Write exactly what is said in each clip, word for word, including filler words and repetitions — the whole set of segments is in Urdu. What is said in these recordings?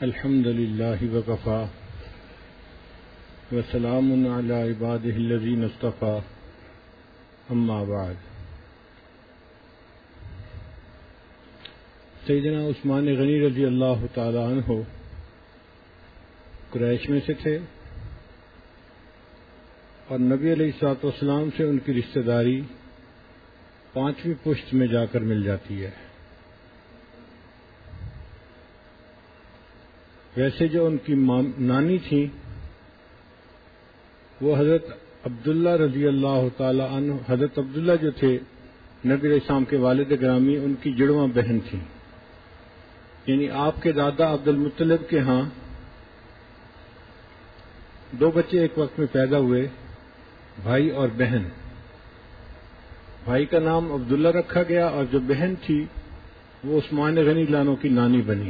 الحمد للہ وکفا وسلام علی عبادہ الذین اصطفی اما بعد۔ سیدنا عثمان غنی رضی اللہ تعالی عنہ قریش میں سے تھے اور نبی علیہ الصلوۃ والسلام سے ان کی رشتہ داری پانچویں پشت میں جا کر مل جاتی ہے۔ ویسے جو ان کی نانی تھیں وہ حضرت عبداللہ رضی اللہ تعالی عنہ، حضرت عبداللہ جو تھے نبی علیہ السلام کے والد گرامی، ان کی جڑواں بہن تھیں، یعنی آپ کے دادا عبد المطلب کے ہاں دو بچے ایک وقت میں پیدا ہوئے، بھائی اور بہن۔ بھائی کا نام عبداللہ رکھا گیا اور جو بہن تھی وہ عثمان غنی لانو کی نانی بنی۔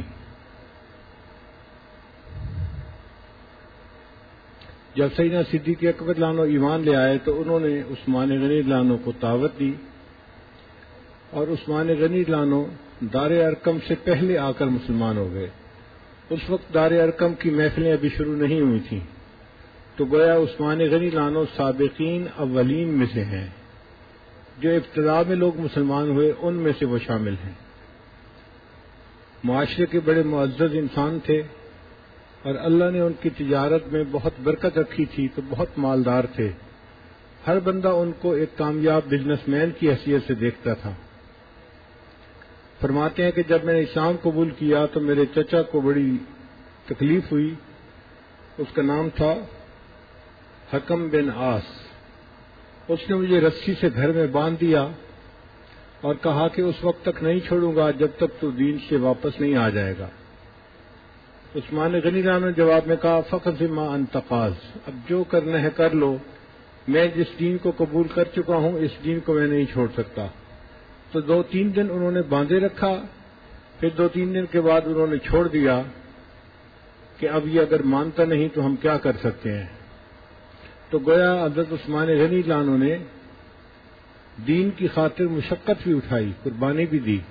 جب سیدنا صدیق اکبر لانو ایمان لے آئے تو انہوں نے عثمان غنی لانو کو دعوت دی اور عثمان غنی لانو دار ارقم سے پہلے آ کر مسلمان ہو گئے۔ اس وقت دار ارقم کی محفلیں ابھی شروع نہیں ہوئی تھیں، تو گویا عثمان غنی لانو سابقین اولین میں سے ہیں، جو ابتدا میں لوگ مسلمان ہوئے ان میں سے وہ شامل ہیں۔ معاشرے کے بڑے معزز انسان تھے اور اللہ نے ان کی تجارت میں بہت برکت رکھی تھی، تو بہت مالدار تھے۔ ہر بندہ ان کو ایک کامیاب بزنس مین کی حیثیت سے دیکھتا تھا۔ فرماتے ہیں کہ جب میں نے اسلام قبول کیا تو میرے چچا کو بڑی تکلیف ہوئی، اس کا نام تھا حکم بن آس۔ اس نے مجھے رسی سے گھر میں باندھ دیا اور کہا کہ اس وقت تک نہیں چھوڑوں گا جب تک تو دین سے واپس نہیں آ جائے گا۔ عثمان غنی لانو نے جواب میں کہا فقط ما انت قاض، اب جو کرنا ہے کر لو، میں جس دین کو قبول کر چکا ہوں اس دین کو میں نہیں چھوڑ سکتا۔ تو دو تین دن انہوں نے باندھے رکھا، پھر دو تین دن کے بعد انہوں نے چھوڑ دیا کہ اب یہ اگر مانتا نہیں تو ہم کیا کر سکتے ہیں۔ تو گویا حضرت عثمان غنی لانو نے دین کی خاطر مشقت بھی اٹھائی، قربانی بھی دی۔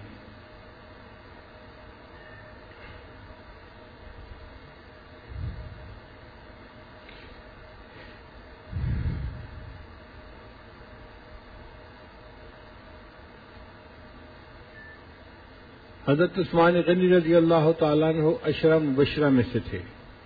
حضرت عثمان غنی رضی اللہ تعالیٰ عنہ عشرہ مبشرہ میں سے تھے۔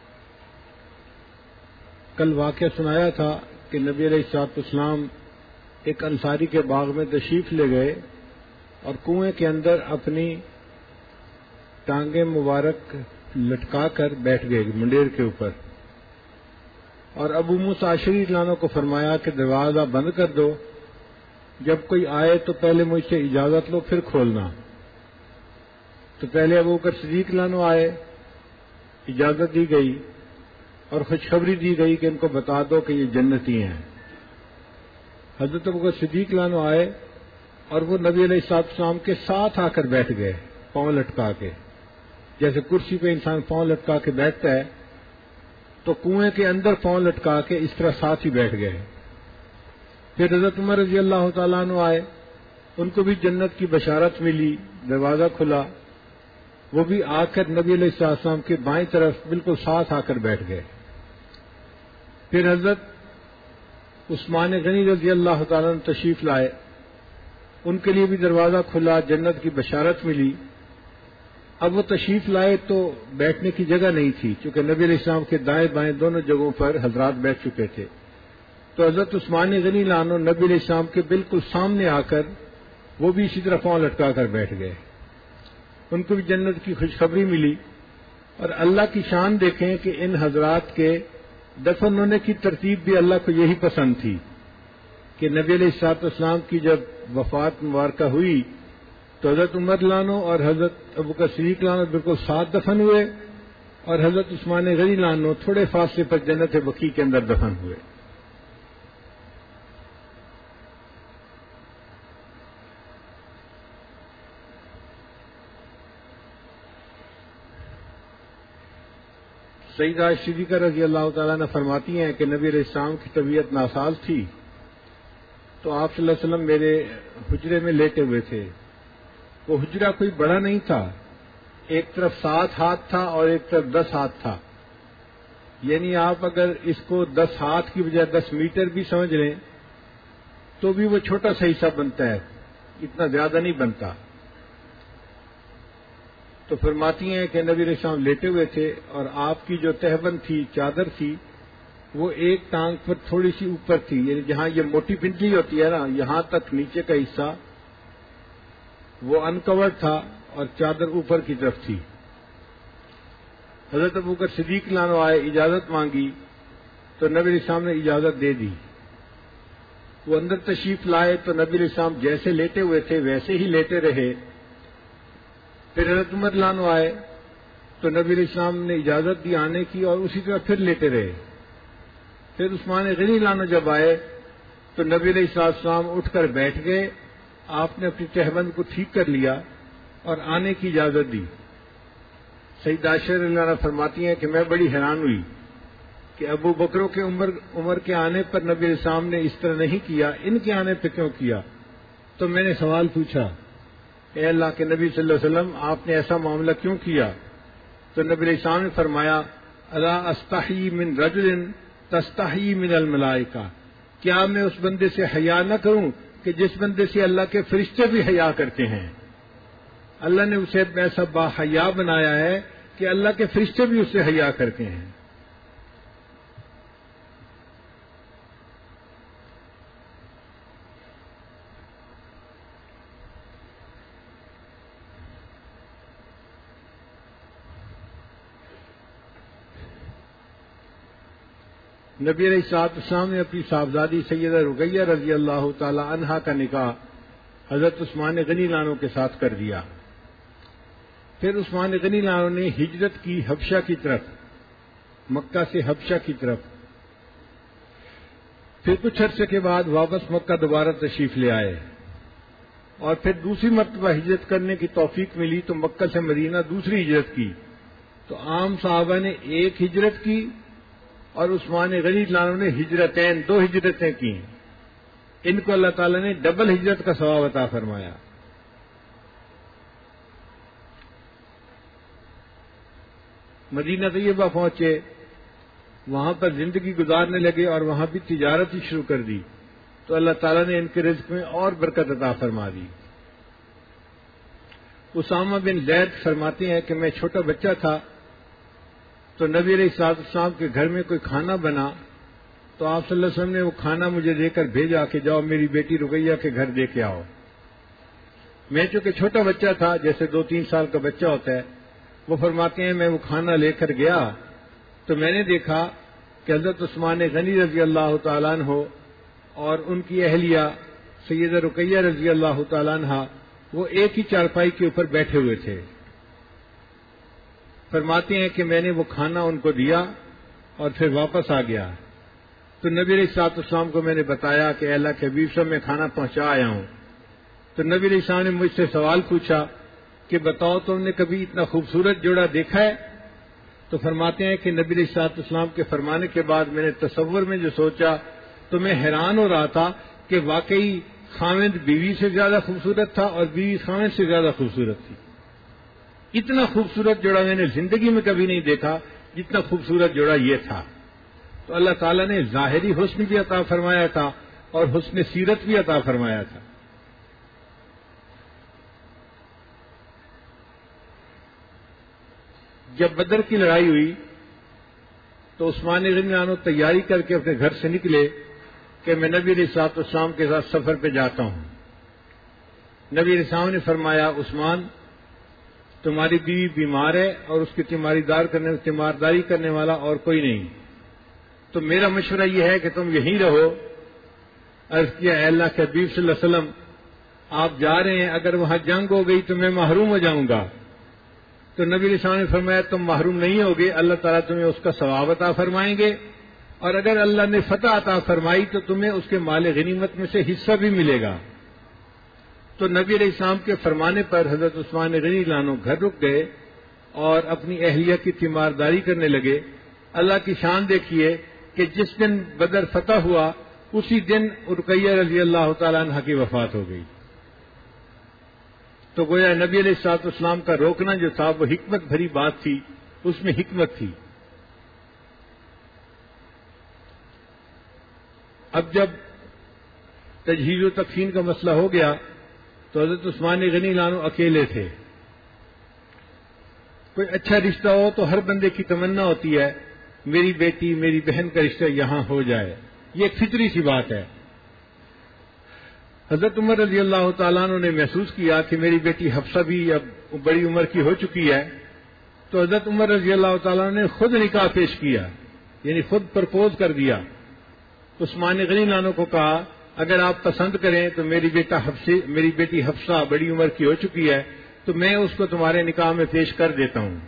کل واقعہ سنایا تھا کہ نبی علیہ الصلوۃ والسلام ایک انصاری کے باغ میں تشریف لے گئے اور کنویں کے اندر اپنی ٹانگیں مبارک لٹکا کر بیٹھ گئے منڈیر کے اوپر، اور ابو موسیٰ اشعری لانو کو فرمایا کہ دروازہ بند کر دو، جب کوئی آئے تو پہلے مجھ سے اجازت لو پھر کھولنا۔ تو پہلے ابو بکر صدیق لانو آئے، اجازت دی گئی اور خوشخبری دی گئی کہ ان کو بتا دو کہ یہ جنتی ہیں۔ حضرت ابو بکر صدیق لانو آئے اور وہ نبی علیہ الصلوۃ والسلام کے ساتھ آ کر بیٹھ گئے، پاؤں لٹکا کے، جیسے کرسی پہ انسان پاؤں لٹکا کے بیٹھتا ہے، تو کنویں کے اندر پاؤں لٹکا کے اس طرح ساتھ ہی بیٹھ گئے۔ پھر حضرت عمر رضی اللہ تعالیٰ عنہ آئے، ان کو بھی جنت کی بشارت ملی، دروازہ کھلا، وہ بھی آ کر نبی علیہ الصلوۃ والسلام کے بائیں طرف بالکل ساتھ آ کر بیٹھ گئے۔ پھر حضرت عثمان غنی رضی اللہ تعالیٰ عنہ تشریف لائے، ان کے لیے بھی دروازہ کھلا، جنت کی بشارت ملی۔ اب وہ تشریف لائے تو بیٹھنے کی جگہ نہیں تھی، چونکہ نبی علیہ السلام کے دائیں بائیں دونوں جگہوں پر حضرات بیٹھ چکے تھے۔ تو حضرت عثمان غنی لانو نبی علیہ السلام کے بالکل سامنے آ کر وہ بھی اسی طرح پاؤں لٹکا کر بیٹھ گئے۔ ان کو بھی جنت کی خوشخبری ملی۔ اور اللہ کی شان دیکھیں کہ ان حضرات کے دفن ہونے کی ترتیب بھی اللہ کو یہی پسند تھی کہ نبی علیہ الصلوۃ والسلام کی جب وفات مبارکہ ہوئی تو حضرت عمر لانو اور حضرت ابو بکر صدیق لانو بالکل ساتھ دفن ہوئے، اور حضرت عثمان غنی لانو تھوڑے فاصلے پر جنت بقیع کے اندر دفن ہوئے۔ سیدہ صدیقہ رضی اللہ تعالیٰ نے فرماتی ہیں کہ نبی علیہ السلام کی طبیعت ناساز تھی، تو آپ صلی اللہ علیہ وسلم میرے حجرے میں لیٹے ہوئے تھے۔ وہ حجرہ کوئی بڑا نہیں تھا، ایک طرف سات ہاتھ تھا اور ایک طرف دس ہاتھ تھا، یعنی آپ اگر اس کو دس ہاتھ کی بجائے دس میٹر بھی سمجھ لیں تو بھی وہ چھوٹا سا حصہ بنتا ہے، اتنا زیادہ نہیں بنتا۔ تو فرماتی ہیں کہ نبی علیہ السلام لیٹے ہوئے تھے اور آپ کی جو تہبند تھی، چادر تھی، وہ ایک ٹانگ پر تھوڑی سی اوپر تھی، یعنی جہاں یہ موٹی پنڈلی ہوتی ہے نا، یہاں تک نیچے کا حصہ وہ انکورڈ تھا اور چادر اوپر کی طرف تھی۔ حضرت ابوبکر صدیق رضی اللہ عنہ آئے، اجازت مانگی تو نبی علیہ السلام نے اجازت دے دی۔ وہ اندر تشریف لائے تو نبی علیہ السلام جیسے لیٹے ہوئے تھے ویسے ہی لیٹے رہے۔ پھر حضرت عمر رضی اللہ عنہ آئے تو نبی علیہ السلام نے اجازت دی آنے کی اور اسی طرح پھر لیٹے رہے۔ پھر عثمان غنی رضی اللہ عنہ جب آئے تو نبی علیہ السلام اٹھ کر بیٹھ گئے، آپ نے اپنی تہبند کو ٹھیک کر لیا اور آنے کی اجازت دی۔ سیدہ عائشہ رضی اللہ عنہ فرماتی ہیں کہ میں بڑی حیران ہوئی کہ ابو بکروں کے عمر عمر کے آنے پر نبی علیہ السلام نے اس طرح نہیں کیا، ان کے آنے پہ کیوں کیا؟ تو میں نے سوال پوچھا، اے اللہ کے نبی صلی اللہ علیہ وسلم، آپ نے ایسا معاملہ کیوں کیا؟ تو نبی علیہ السلام نے فرمایا، الا استحی من رجل تستحی من الملائکہ، کیا میں اس بندے سے حیا نہ کروں کہ جس بندے سے اللہ کے فرشتے بھی حیا کرتے ہیں؟ اللہ نے اسے ایسا با حیا بنایا ہے کہ اللہ کے فرشتے بھی اس سے حیا کرتے ہیں۔ نبی علیہ الصلوۃ والسلام نے اپنی صاحبزادی سیدہ رقیہ رضی اللہ تعالی عنہا کا نکاح حضرت عثمان غنی عنہ کے ساتھ کر دیا۔ پھر عثمان غنی عنہ نے ہجرت کی حبشہ کی طرف، مکہ سے حبشہ کی طرف۔ پھر کچھ عرصے کے بعد واپس مکہ دوبارہ تشریف لے آئے اور پھر دوسری مرتبہ ہجرت کرنے کی توفیق ملی تو مکہ سے مدینہ دوسری ہجرت کی۔ تو عام صحابہ نے ایک ہجرت کی اور عثمان غنی عنہ نے ہجرتین، دو ہجرتیں کی۔ ان کو اللہ تعالیٰ نے ڈبل ہجرت کا ثواب عطا فرمایا۔ مدینہ طیبہ پہنچے، وہاں پر زندگی گزارنے لگے اور وہاں بھی تجارت ہی شروع کر دی، تو اللہ تعالیٰ نے ان کے رزق میں اور برکت عطا فرما دی۔ اسامہ بن زید فرماتے ہیں کہ میں چھوٹا بچہ تھا تو نبی علیہ الصلوۃ والسلام کے گھر میں کوئی کھانا بنا تو آپ صلی اللہ علیہ وسلم نے وہ کھانا مجھے دے کر بھیجا کہ جاؤ میری بیٹی رقیہ کے گھر دے کے آؤ۔ میں چونکہ چھوٹا بچہ تھا، جیسے دو تین سال کا بچہ ہوتا ہے، وہ فرماتے ہیں میں وہ کھانا لے کر گیا تو میں نے دیکھا کہ حضرت عثمان غنی رضی اللہ تعالیٰ عنہ اور ان کی اہلیہ سیدہ رقیہ رضی اللہ تعالیٰ عنہ وہ ایک ہی چارپائی کے اوپر بیٹھے ہوئے تھے۔ فرماتے ہیں کہ میں نے وہ کھانا ان کو دیا اور پھر واپس آ گیا تو نبی علیہ الصلوۃ والسلام کو میں نے بتایا کہ اللہ کے حبیب صاحب میں کھانا پہنچا آیا ہوں۔ تو نبی علیہ السلام نے مجھ سے سوال پوچھا کہ بتاؤ تم نے کبھی اتنا خوبصورت جوڑا دیکھا ہے؟ تو فرماتے ہیں کہ نبی علیہ الصلوۃ والسلام کے فرمانے کے بعد میں نے تصور میں جو سوچا تو میں حیران ہو رہا تھا کہ واقعی خاوند بیوی سے زیادہ خوبصورت تھا اور بیوی خاوند سے زیادہ خوبصورت تھی۔ اتنا خوبصورت جوڑا میں نے زندگی میں کبھی نہیں دیکھا جتنا خوبصورت جوڑا یہ تھا۔ تو اللہ تعالیٰ نے ظاہری حسن بھی عطا فرمایا تھا اور حسن سیرت بھی عطا فرمایا تھا۔ جب بدر کی لڑائی ہوئی تو عثمان غنی عنہ تیاری کر کے اپنے گھر سے نکلے کہ میں نبی علیہ الصلوۃ والسلام کے ساتھ سفر پہ جاتا ہوں۔ نبی علیہ السلام نے فرمایا، عثمان تمہاری بیوی بیمار ہے اور اس کی تیماردار کرنے تیمارداری کرنے والا اور کوئی نہیں، تو میرا مشورہ یہ ہے کہ تم یہیں رہو۔ عرض کیا، اے اللہ کے حبیب صلی اللہ علیہ وسلم، آپ جا رہے ہیں، اگر وہاں جنگ ہو گئی تو میں محروم ہو جاؤں گا۔ تو نبی علیہ السلام نے فرمایا، تم محروم نہیں ہوگے، اللہ تعالیٰ تمہیں اس کا ثواب عطا فرمائیں گے، اور اگر اللہ نے فتح عطا فرمائی تو تمہیں اس کے مال غنیمت میں سے حصہ بھی ملے گا۔ تو نبی علیہ السلام کے فرمانے پر حضرت عثمان غنی عنہ گھر رک گئے اور اپنی اہلیہ کی تیمارداری کرنے لگے۔ اللہ کی شان دیکھیے کہ جس دن بدر فتح ہوا اسی دن رقیہ رضی اللہ تعالیٰ عنہ کی وفات ہو گئی۔ تو گویا نبی علیہ الصلوۃ والسلام کا روکنا جو تھا وہ حکمت بھری بات تھی، اس میں حکمت تھی۔ اب جب تجہیز و تکفین کا مسئلہ ہو گیا تو حضرت عثمان غنی لانو اکیلے تھے۔ کوئی اچھا رشتہ ہو تو ہر بندے کی تمنا ہوتی ہے میری بیٹی میری بہن کا رشتہ یہاں ہو جائے، یہ ایک فطری سی بات ہے۔ حضرت عمر رضی اللہ تعالیٰ عنہ نے محسوس کیا کہ میری بیٹی حفصہ بھی اب بڑی عمر کی ہو چکی ہے، تو حضرت عمر رضی اللہ تعالیٰ عنہ نے خود نکاح پیش کیا، یعنی خود پرپوز کر دیا۔ عثمان غنی لانو کو کہا اگر آپ پسند کریں تو میری بیٹا حفصہ میری بیٹی حفصہ بڑی عمر کی ہو چکی ہے تو میں اس کو تمہارے نکاح میں پیش کر دیتا ہوں۔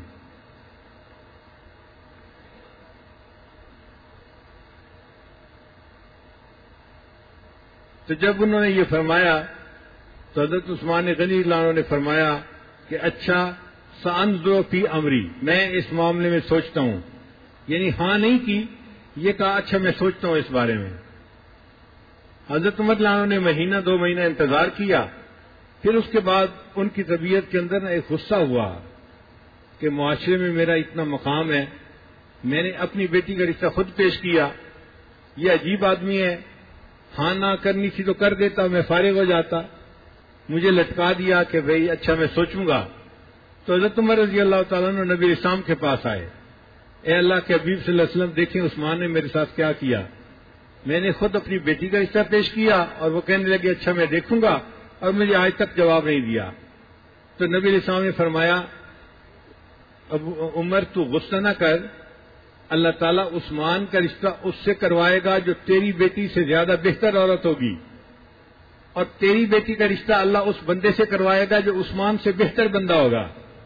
تو جب انہوں نے یہ فرمایا تو حضرت عثمان غنی لانو نے فرمایا کہ اچھا سانظر فی امری، میں اس معاملے میں سوچتا ہوں، یعنی ہاں نہیں کی، یہ کہا اچھا میں سوچتا ہوں اس بارے میں۔ حضرت عمر لانو نے مہینہ دو مہینہ انتظار کیا، پھر اس کے بعد ان کی طبیعت کے اندر ایک غصہ ہوا کہ معاشرے میں میرا اتنا مقام ہے، میں نے اپنی بیٹی کا رشتہ خود پیش کیا، یہ عجیب آدمی ہے، ہاں نہ کرنی تھی تو کر دیتا، میں فارغ ہو جاتا، مجھے لٹکا دیا کہ بھئی اچھا میں سوچوں گا۔ تو حضرت عمر رضی اللہ تعالیٰ عنہ نبی اسلام کے پاس آئے، اے اللہ کے حبیب صلی اللہ علیہ وسلم دیکھیں عثمان نے میرے ساتھ کیا کیا، میں نے خود اپنی بیٹی کا رشتہ پیش کیا اور وہ کہنے لگے اچھا میں دیکھوں گا، اور مجھے آج تک جواب نہیں دیا۔ تو نبی علیہ السلام نے فرمایا اب عمر تو غصہ نہ کر، اللہ تعالیٰ عثمان کا رشتہ اس سے کروائے گا جو تیری بیٹی سے زیادہ بہتر عورت ہوگی، اور تیری بیٹی کا رشتہ اللہ اس بندے سے کروائے گا جو عثمان سے بہتر بندہ ہوگا۔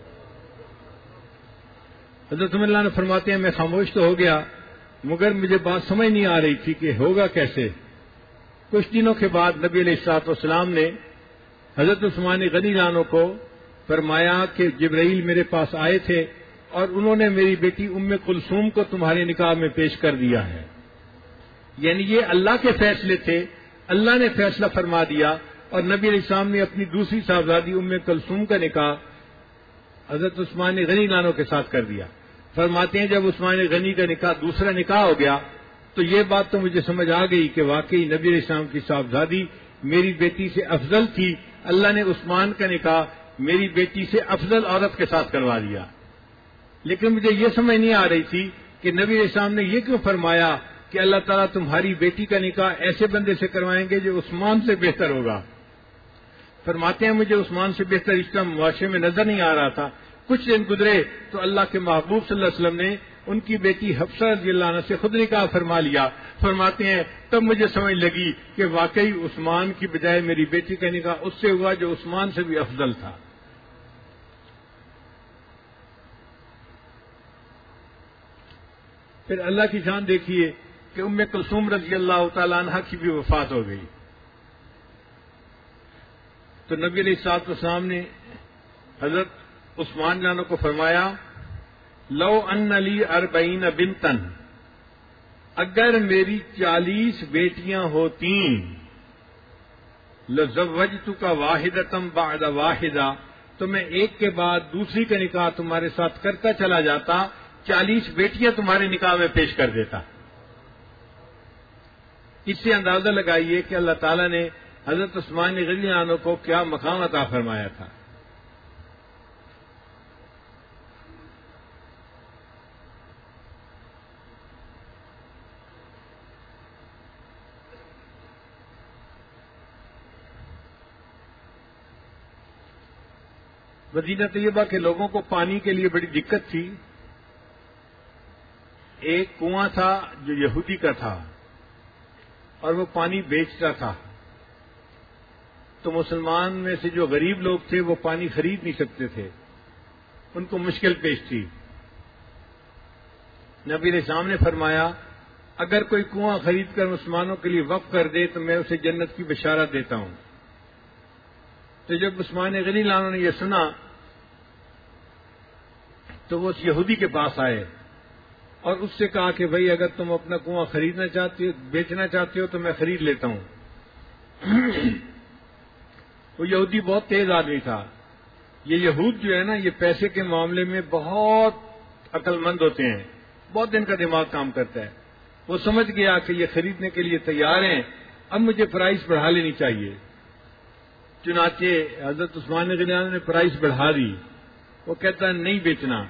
حضرت عمر اللہ نے فرماتے ہیں میں خاموش تو ہو گیا مگر مجھے بات سمجھ نہیں آ رہی تھی کہ ہوگا کیسے۔ کچھ دنوں کے بعد نبی علیہ الصلوۃ والسلام نے حضرت عثمان غنی لانو کو فرمایا کہ جبرائیل میرے پاس آئے تھے اور انہوں نے میری بیٹی ام کلثوم کو تمہارے نکاح میں پیش کر دیا ہے، یعنی یہ اللہ کے فیصلے تھے، اللہ نے فیصلہ فرما دیا، اور نبی علیہ السلام نے اپنی دوسری صاحبزادی ام کلثوم کا نکاح حضرت عثمان غنی لانو کے ساتھ کر دیا۔ فرماتے ہیں جب عثمان غنی کا نکاح دوسرا نکاح ہو گیا تو یہ بات تو مجھے سمجھ آ گئی کہ واقعی نبی علیہ السلام کی صاحبزادی میری بیٹی سے افضل تھی، اللہ نے عثمان کا نکاح میری بیٹی سے افضل عورت کے ساتھ کروا دیا۔ لیکن مجھے یہ سمجھ نہیں آ رہی تھی کہ نبی علیہ السلام نے یہ کیوں فرمایا کہ اللہ تعالیٰ تمہاری بیٹی کا نکاح ایسے بندے سے کروائیں گے جو عثمان سے بہتر ہوگا۔ فرماتے ہیں مجھے عثمان سے بہتر رشتہ معاشرے میں نظر نہیں آ رہا تھا، کچھ دن گزرے تو اللہ کے محبوب صلی اللہ علیہ وسلم نے ان کی بیٹی حفصہ رضی اللہ عنہ سے خود نکاح فرما لیا۔ فرماتے ہیں تب مجھے سمجھ لگی کہ واقعی عثمان کی بجائے میری بیٹی کا نکاح اس سے ہوا جو عثمان سے بھی افضل تھا۔ پھر اللہ کی شان دیکھیے کہ ام کلثوم رضی اللہ تعالی عنہ کی بھی وفات ہو گئی، تو نبی علیہ الصلوۃ والسلام نے حضرت عثمان جانوں کو فرمایا لو ان لی اربعین بنتن، اگر میری چالیس بیٹیاں ہوتی لزوجتک واحدۃ بعد واحدہ، تو میں ایک کے بعد دوسری کا نکاح تمہارے ساتھ کرتا چلا جاتا، چالیس بیٹیاں تمہارے نکاح میں پیش کر دیتا۔ اس سے اندازہ لگائیے کہ اللہ تعالیٰ نے حضرت عثمان غنی عنہ کو کیا مقام عطا فرمایا تھا۔ مدینہ طیبہ کے لوگوں کو پانی کے لیے بڑی دقت تھی۔ ایک کنواں تھا جو یہودی کا تھا اور وہ پانی بیچتا تھا، تو مسلمان میں سے جو غریب لوگ تھے وہ پانی خرید نہیں سکتے تھے، ان کو مشکل پیش تھی۔ نبی علیہ السلام نے فرمایا اگر کوئی کنواں خرید کر مسلمانوں کے لیے وقف کر دے تو میں اسے جنت کی بشارت دیتا ہوں۔ تو جب عثمان غنی لانو نے یہ سنا تو وہ اس یہودی کے پاس آئے اور اس سے کہا کہ بھائی اگر تم اپنا کنواں خریدنا چاہتے ہو بیچنا چاہتے ہو تو میں خرید لیتا ہوں۔ وہ یہودی بہت تیز آدمی تھا، یہ یہود جو ہے نا، یہ پیسے کے معاملے میں بہت عقل مند ہوتے ہیں، بہت ان کا دماغ کام کرتا ہے. وہ سمجھ گیا کہ یہ خریدنے کے لیے تیار ہیں، اب مجھے پرائز بڑھا لینی چاہیے. چنانچہ حضرت عثمان غنی نے پرائز بڑھا دی. وہ کہتا ہے نہیں بیچنا.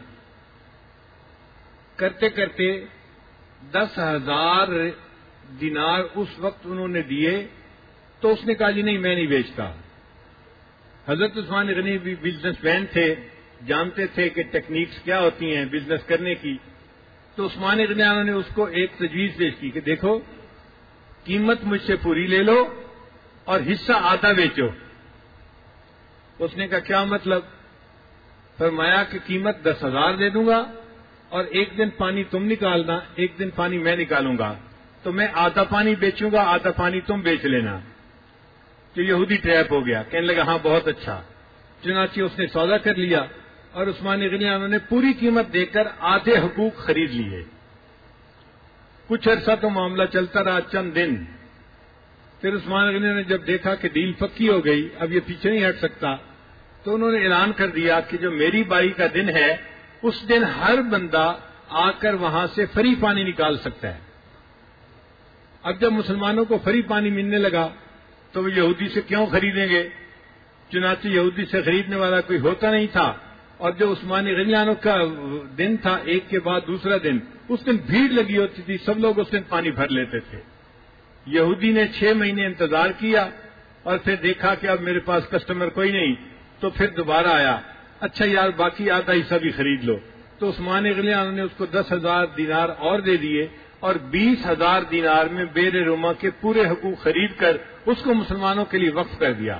کرتے کرتے دس ہزار دینار اس وقت انہوں نے دیے تو اس نے کہا جی نہیں میں نہیں بیچتا. حضرت عثمان غنی بھی بزنس مین تھے، جانتے تھے کہ ٹیکنیکس کیا ہوتی ہیں بزنس کرنے کی. تو عثمان غنی نے اس کو ایک تجویز پیش کی کہ دیکھو قیمت مجھ سے پوری لے لو اور حصہ آدھا بیچو. اس نے کہا کیا مطلب؟ فرمایا کہ قیمت دس ہزار دے دوں گا اور ایک دن پانی تم نکالنا، ایک دن پانی میں نکالوں گا، تو میں آدھا پانی بیچوں گا، آدھا پانی تم بیچ لینا. تو یہودی ٹریپ ہو گیا، کہنے لگا ہاں بہت اچھا. چنانچہ اس نے سودا کر لیا اور عثمان غنی انہوں نے پوری قیمت دے کر آدھے حقوق خرید لیے. کچھ عرصہ تو معاملہ چلتا رہا، چند دن. پھر عثمان غنی نے جب دیکھا کہ ڈیل پکی ہو گئی، اب یہ پیچھے نہیں ہٹ سکتا، تو انہوں نے اعلان کر دیا کہ جو میری بائی کا دن ہے اس دن ہر بندہ آ کر وہاں سے فری پانی نکال سکتا ہے. اب جب مسلمانوں کو فری پانی ملنے لگا تو وہ یہودی سے کیوں خریدیں گے؟ چنانچہ یہودی سے خریدنے والا کوئی ہوتا نہیں تھا. اور جو عثمان غنی کا دن تھا ایک کے بعد دوسرا دن، اس دن بھیڑ لگی ہوتی تھی، سب لوگ اس دن پانی بھر لیتے تھے. یہودی نے چھ مہینے انتظار کیا اور پھر دیکھا کہ اب میرے پاس کسٹمر کوئی نہیں، تو پھر دوبارہ آیا، اچھا یار باقی آدھا حصہ بھی خرید لو. تو عثمان غنی نے اس کو دس ہزار دینار اور دے دیے اور بیس ہزار دینار میں بیر روما کے پورے حقوق خرید کر اس کو مسلمانوں کے لیے وقف کر دیا.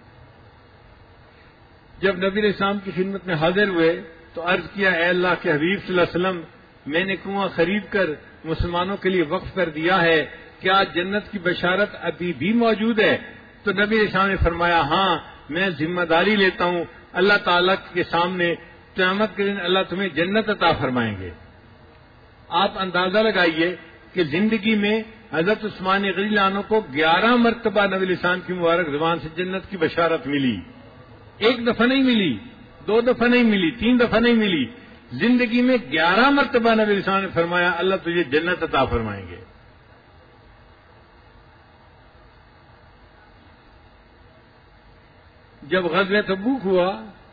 جب نبی علیہ السلام کی خدمت میں حاضر ہوئے تو عرض کیا اے اللہ کے حبیب صلی اللہ علیہ وسلم، میں نے کنواں خرید کر مسلمانوں کے لیے وقف کر دیا ہے، کیا جنت کی بشارت ابھی بھی موجود ہے؟ تو نبی علیہ السلام نے فرمایا ہاں میں ذمہ داری لیتا ہوں، اللہ تعالیٰ کے سامنے قیامت کے دن اللہ تمہیں جنت عطا فرمائیں گے. آپ اندازہ لگائیے کہ زندگی میں حضرت عثمان غنی عنہ کو گیارہ مرتبہ نبی علیہ السلام کی مبارک زبان سے جنت کی بشارت ملی. ایک دفعہ نہیں ملی، دو دفعہ نہیں ملی، تین دفعہ نہیں ملی، زندگی میں گیارہ مرتبہ نبی علیہ السلام نے فرمایا اللہ تجھے جنت عطا فرمائیں گے. جب غزوہ تبوک ہوا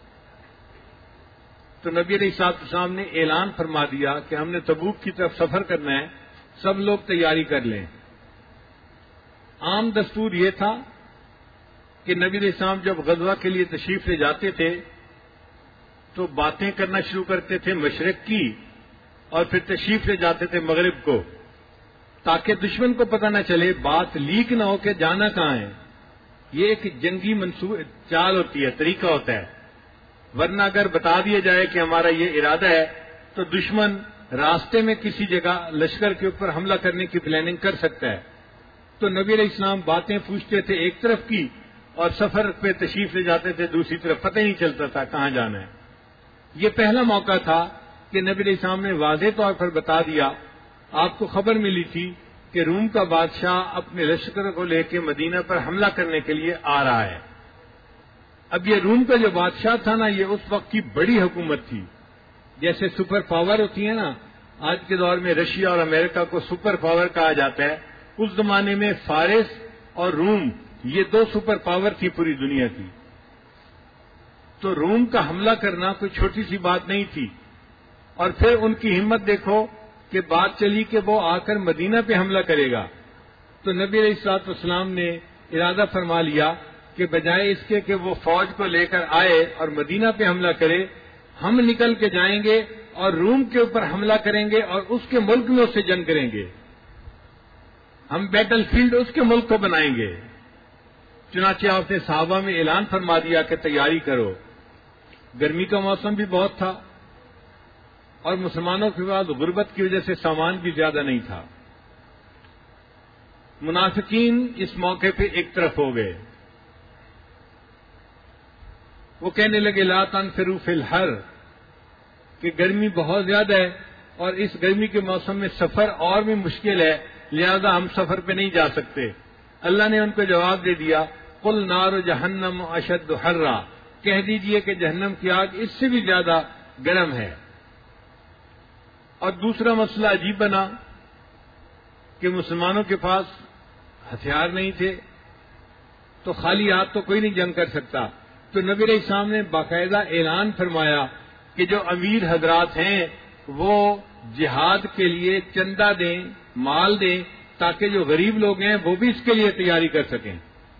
تو نبی علیہ الصلوۃ والسلام نے اعلان فرما دیا کہ ہم نے تبوک کی طرف سفر کرنا ہے، سب لوگ تیاری کر لیں. عام دستور یہ تھا کہ نبی علیہ السلام جب غزوہ کے لیے تشریف لے جاتے تھے تو باتیں کرنا شروع کرتے تھے مشرق کی اور پھر تشریف لے جاتے تھے مغرب کو، تاکہ دشمن کو پتہ نہ چلے، بات لیک نہ ہو کہ جانا کہاں ہے. یہ ایک جنگی منصوبہ چال ہوتی ہے، طریقہ ہوتا ہے. ورنہ اگر بتا دیا جائے کہ ہمارا یہ ارادہ ہے تو دشمن راستے میں کسی جگہ لشکر کے اوپر حملہ کرنے کی پلاننگ کر سکتا ہے. تو نبی علیہ السلام باتیں پوچھتے تھے ایک طرف کی اور سفر پہ تشریف لے جاتے تھے دوسری طرف، پتہ ہی نہیں چلتا تھا کہاں جانا ہے. یہ پہلا موقع تھا کہ نبی علیہ السلام نے واضح طور پر بتا دیا. آپ کو خبر ملی تھی کہ روم کا بادشاہ اپنے لشکر کو لے کے مدینہ پر حملہ کرنے کے لیے آ رہا ہے. اب یہ روم کا جو بادشاہ تھا نا، یہ اس وقت کی بڑی حکومت تھی. جیسے سپر پاور ہوتی ہے نا، آج کے دور میں رشیا اور امریکہ کو سپر پاور کہا جاتا ہے، اس زمانے میں فارس اور روم یہ دو سپر پاور تھی پوری دنیا کی. تو روم کا حملہ کرنا کوئی چھوٹی سی بات نہیں تھی. اور پھر ان کی ہمت دیکھو کہ بات چلی کہ وہ آ کر مدینہ پہ حملہ کرے گا. تو نبی علیہ الصلوۃ والسلام نے ارادہ فرما لیا کہ بجائے اس کے کہ وہ فوج کو لے کر آئے اور مدینہ پہ حملہ کرے، ہم نکل کے جائیں گے اور روم کے اوپر حملہ کریں گے اور اس کے ملک میں اس سے جنگ کریں گے. ہم بیٹل فیلڈ اس کے ملک کو بنائیں گے. چنانچہ آپ نے صحابہ میں اعلان فرما دیا کہ تیاری کرو. گرمی کا موسم بھی بہت تھا اور مسلمانوں کے بعد غربت کی وجہ سے سامان بھی زیادہ نہیں تھا. منافقین اس موقع پہ ایک طرف ہو گئے. وہ کہنے لگے لا تنفروا فی الحر، کہ گرمی بہت زیادہ ہے اور اس گرمی کے موسم میں سفر اور بھی مشکل ہے، لہذا ہم سفر پہ نہیں جا سکتے. اللہ نے ان کو جواب دے دیا قل نار جہنم اشد حرا، کہہ دیجئے کہ جہنم کی آگ اس سے بھی زیادہ گرم ہے۔ اور دوسرا مسئلہ عجیب بنا کہ مسلمانوں کے پاس ہتھیار نہیں تھے، تو خالی ہاتھ تو کوئی نہیں جنگ کر سکتا، تو نبی علیہ السلام نے باقاعدہ اعلان فرمایا کہ جو امیر حضرات ہیں وہ جہاد کے لیے چندہ دیں، مال دیں، تاکہ جو غریب لوگ ہیں وہ بھی اس کے لیے تیاری کر سکیں۔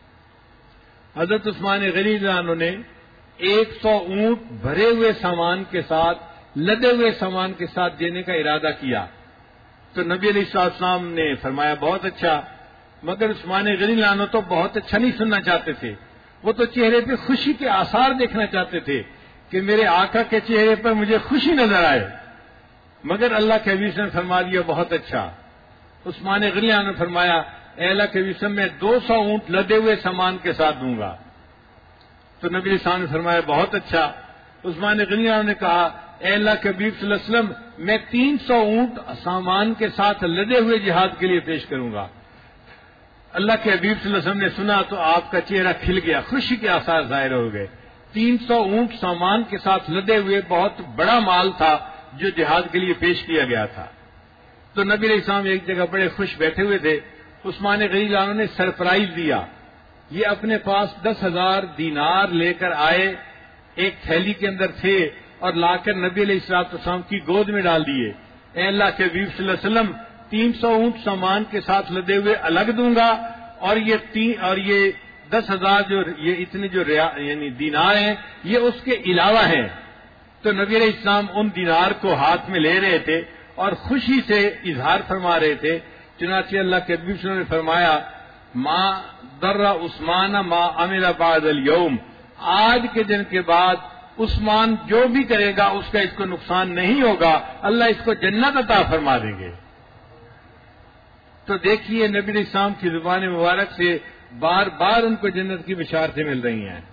حضرت عثمان غنی رضی اللہ عنہ نے ایک سو اونٹ بھرے ہوئے سامان کے ساتھ، لدے ہوئے سامان کے ساتھ دینے کا ارادہ کیا، تو نبی علیہ السلام نے فرمایا بہت اچھا، مگر عثمان غنی رضی اللہ عنہ تو بہت اچھا نہیں سننا چاہتے تھے، وہ تو چہرے پہ خوشی کے آثار دیکھنا چاہتے تھے کہ میرے آقا کے چہرے پر مجھے خوشی نظر آئے، مگر اللہ کے حبیب نے فرما دیا بہت اچھا۔ عثمان غنی نے فرمایا اے اللہ کے حبیب میں دو سو اونٹ لدے ہوئے سامان کے ساتھ دوں گا، تو نبی علیہ السلام نے فرمایا بہت اچھا۔ عثمان غنی نے کہا اے اللہ کے حبیب صلی اللہ علیہ وسلم میں تین سو اونٹ سامان کے ساتھ لدے ہوئے جہاد کے لیے پیش کروں گا۔ اللہ کے حبیب صلی اللہ علیہ وسلم نے سنا تو آپ کا چہرہ کھل گیا، خوشی کے آثار ظاہر ہو گئے۔ تین سو اونٹ سامان کے ساتھ لدے ہوئے بہت بڑا مال تھا جو جہاد کے لیے پیش کیا گیا تھا۔ تو نبی علیہ السلام ایک جگہ بڑے خوش بیٹھے ہوئے تھے، عثمان غنی رضی اللہ عنہ نے سرپرائز دیا، یہ اپنے پاس دس ہزار دینار لے کر آئے، ایک تھیلی کے اندر تھے، اور لا کر نبی علیہ السلام کی گود میں ڈال دیے۔ اے اللہ کے حبیب صلی اللہ علیہ وسلم تین سو اونٹ سامان کے ساتھ لدے ہوئے الگ دوں گا، اور یہ تین اور یہ دس ہزار جو یہ اتنے جو یعنی دینار ہیں یہ اس کے علاوہ ہیں۔ تو نبی علیہ السلام ان دینار کو ہاتھ میں لے رہے تھے اور خوشی سے اظہار فرما رہے تھے، چنانچہ اللہ کے حبیب صلی اللہ علیہ وسلم نے فرمایا ما ضر عثمان ما عمل بعد اليوم، آج کے دن کے بعد عثمان جو بھی کرے گا اس کا اس کو نقصان نہیں ہوگا، اللہ اس کو جنت عطا فرما دیں گے۔ تو دیکھیے نبی علیہ السلام کی زبان مبارک سے بار بار ان کو جنت کی بشارتیں مل رہی ہیں۔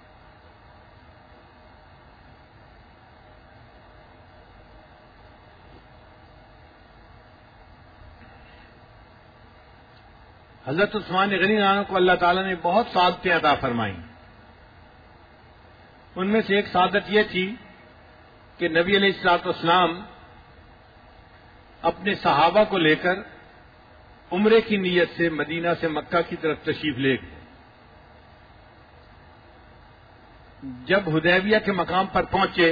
حضرت عثمان غنی عنہ کو اللہ تعالیٰ نے بہت سعادتیں عطا فرمائیں، ان میں سے ایک سعادت یہ تھی کہ نبی علیہ الصلوۃ والسلام اپنے صحابہ کو لے کر عمرے کی نیت سے مدینہ سے مکہ کی طرف تشریف لے گئے۔ جب حدیبیہ کے مقام پر پہنچے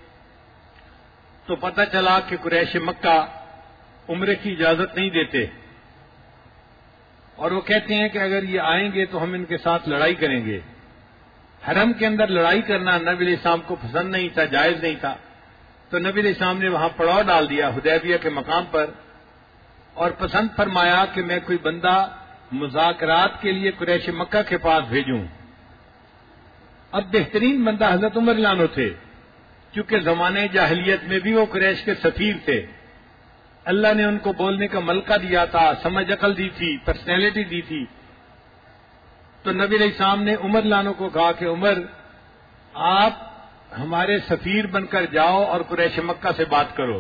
تو پتہ چلا کہ قریش مکہ عمرے کی اجازت نہیں دیتے، اور وہ کہتے ہیں کہ اگر یہ آئیں گے تو ہم ان کے ساتھ لڑائی کریں گے۔ حرم کے اندر لڑائی کرنا نبی علیہ السلام کو پسند نہیں تھا، جائز نہیں تھا، تو نبی علیہ السلام نے وہاں پڑاؤ ڈال دیا حدیبیہ کے مقام پر، اور پسند فرمایا کہ میں کوئی بندہ مذاکرات کے لیے قریش مکہ کے پاس بھیجوں۔ اب بہترین بندہ حضرت عمر رضی اللہ عنہ تھے، کیونکہ زمانے جاہلیت میں بھی وہ قریش کے سفیر تھے، اللہ نے ان کو بولنے کا ملکہ دیا تھا، سمجھ عقل دی تھی، پرسنالٹی دی تھی۔ تو نبی علیہ السلام نے عمر رضی اللہ عنہ کو کہا کہ عمر آپ ہمارے سفیر بن کر جاؤ اور قریش مکہ سے بات کرو۔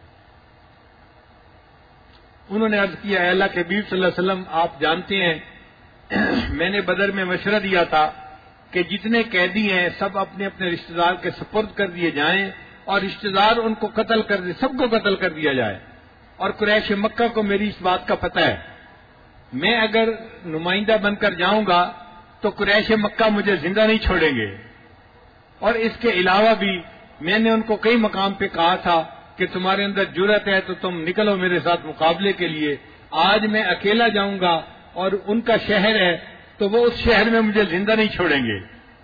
انہوں نے عرض کیا اے اللہ کے حبیب صلی اللہ علیہ وسلم آپ جانتے ہیں میں نے بدر میں مشورہ دیا تھا کہ جتنے قیدی ہیں سب اپنے اپنے رشتہ دار کے سپرد کر دیے جائیں، اور رشتہ دار ان کو قتل کر دے، سب کو قتل کر دیا جائے، اور قریش مکہ کو میری اس بات کا پتہ ہے، میں اگر نمائندہ بن کر جاؤں گا تو قریش مکہ مجھے زندہ نہیں چھوڑیں گے، اور اس کے علاوہ بھی میں نے ان کو کئی مقام پہ کہا تھا کہ تمہارے اندر جرأت ہے تو تم نکلو میرے ساتھ مقابلے کے لیے، آج میں اکیلا جاؤں گا اور ان کا شہر ہے تو وہ اس شہر میں مجھے زندہ نہیں چھوڑیں گے۔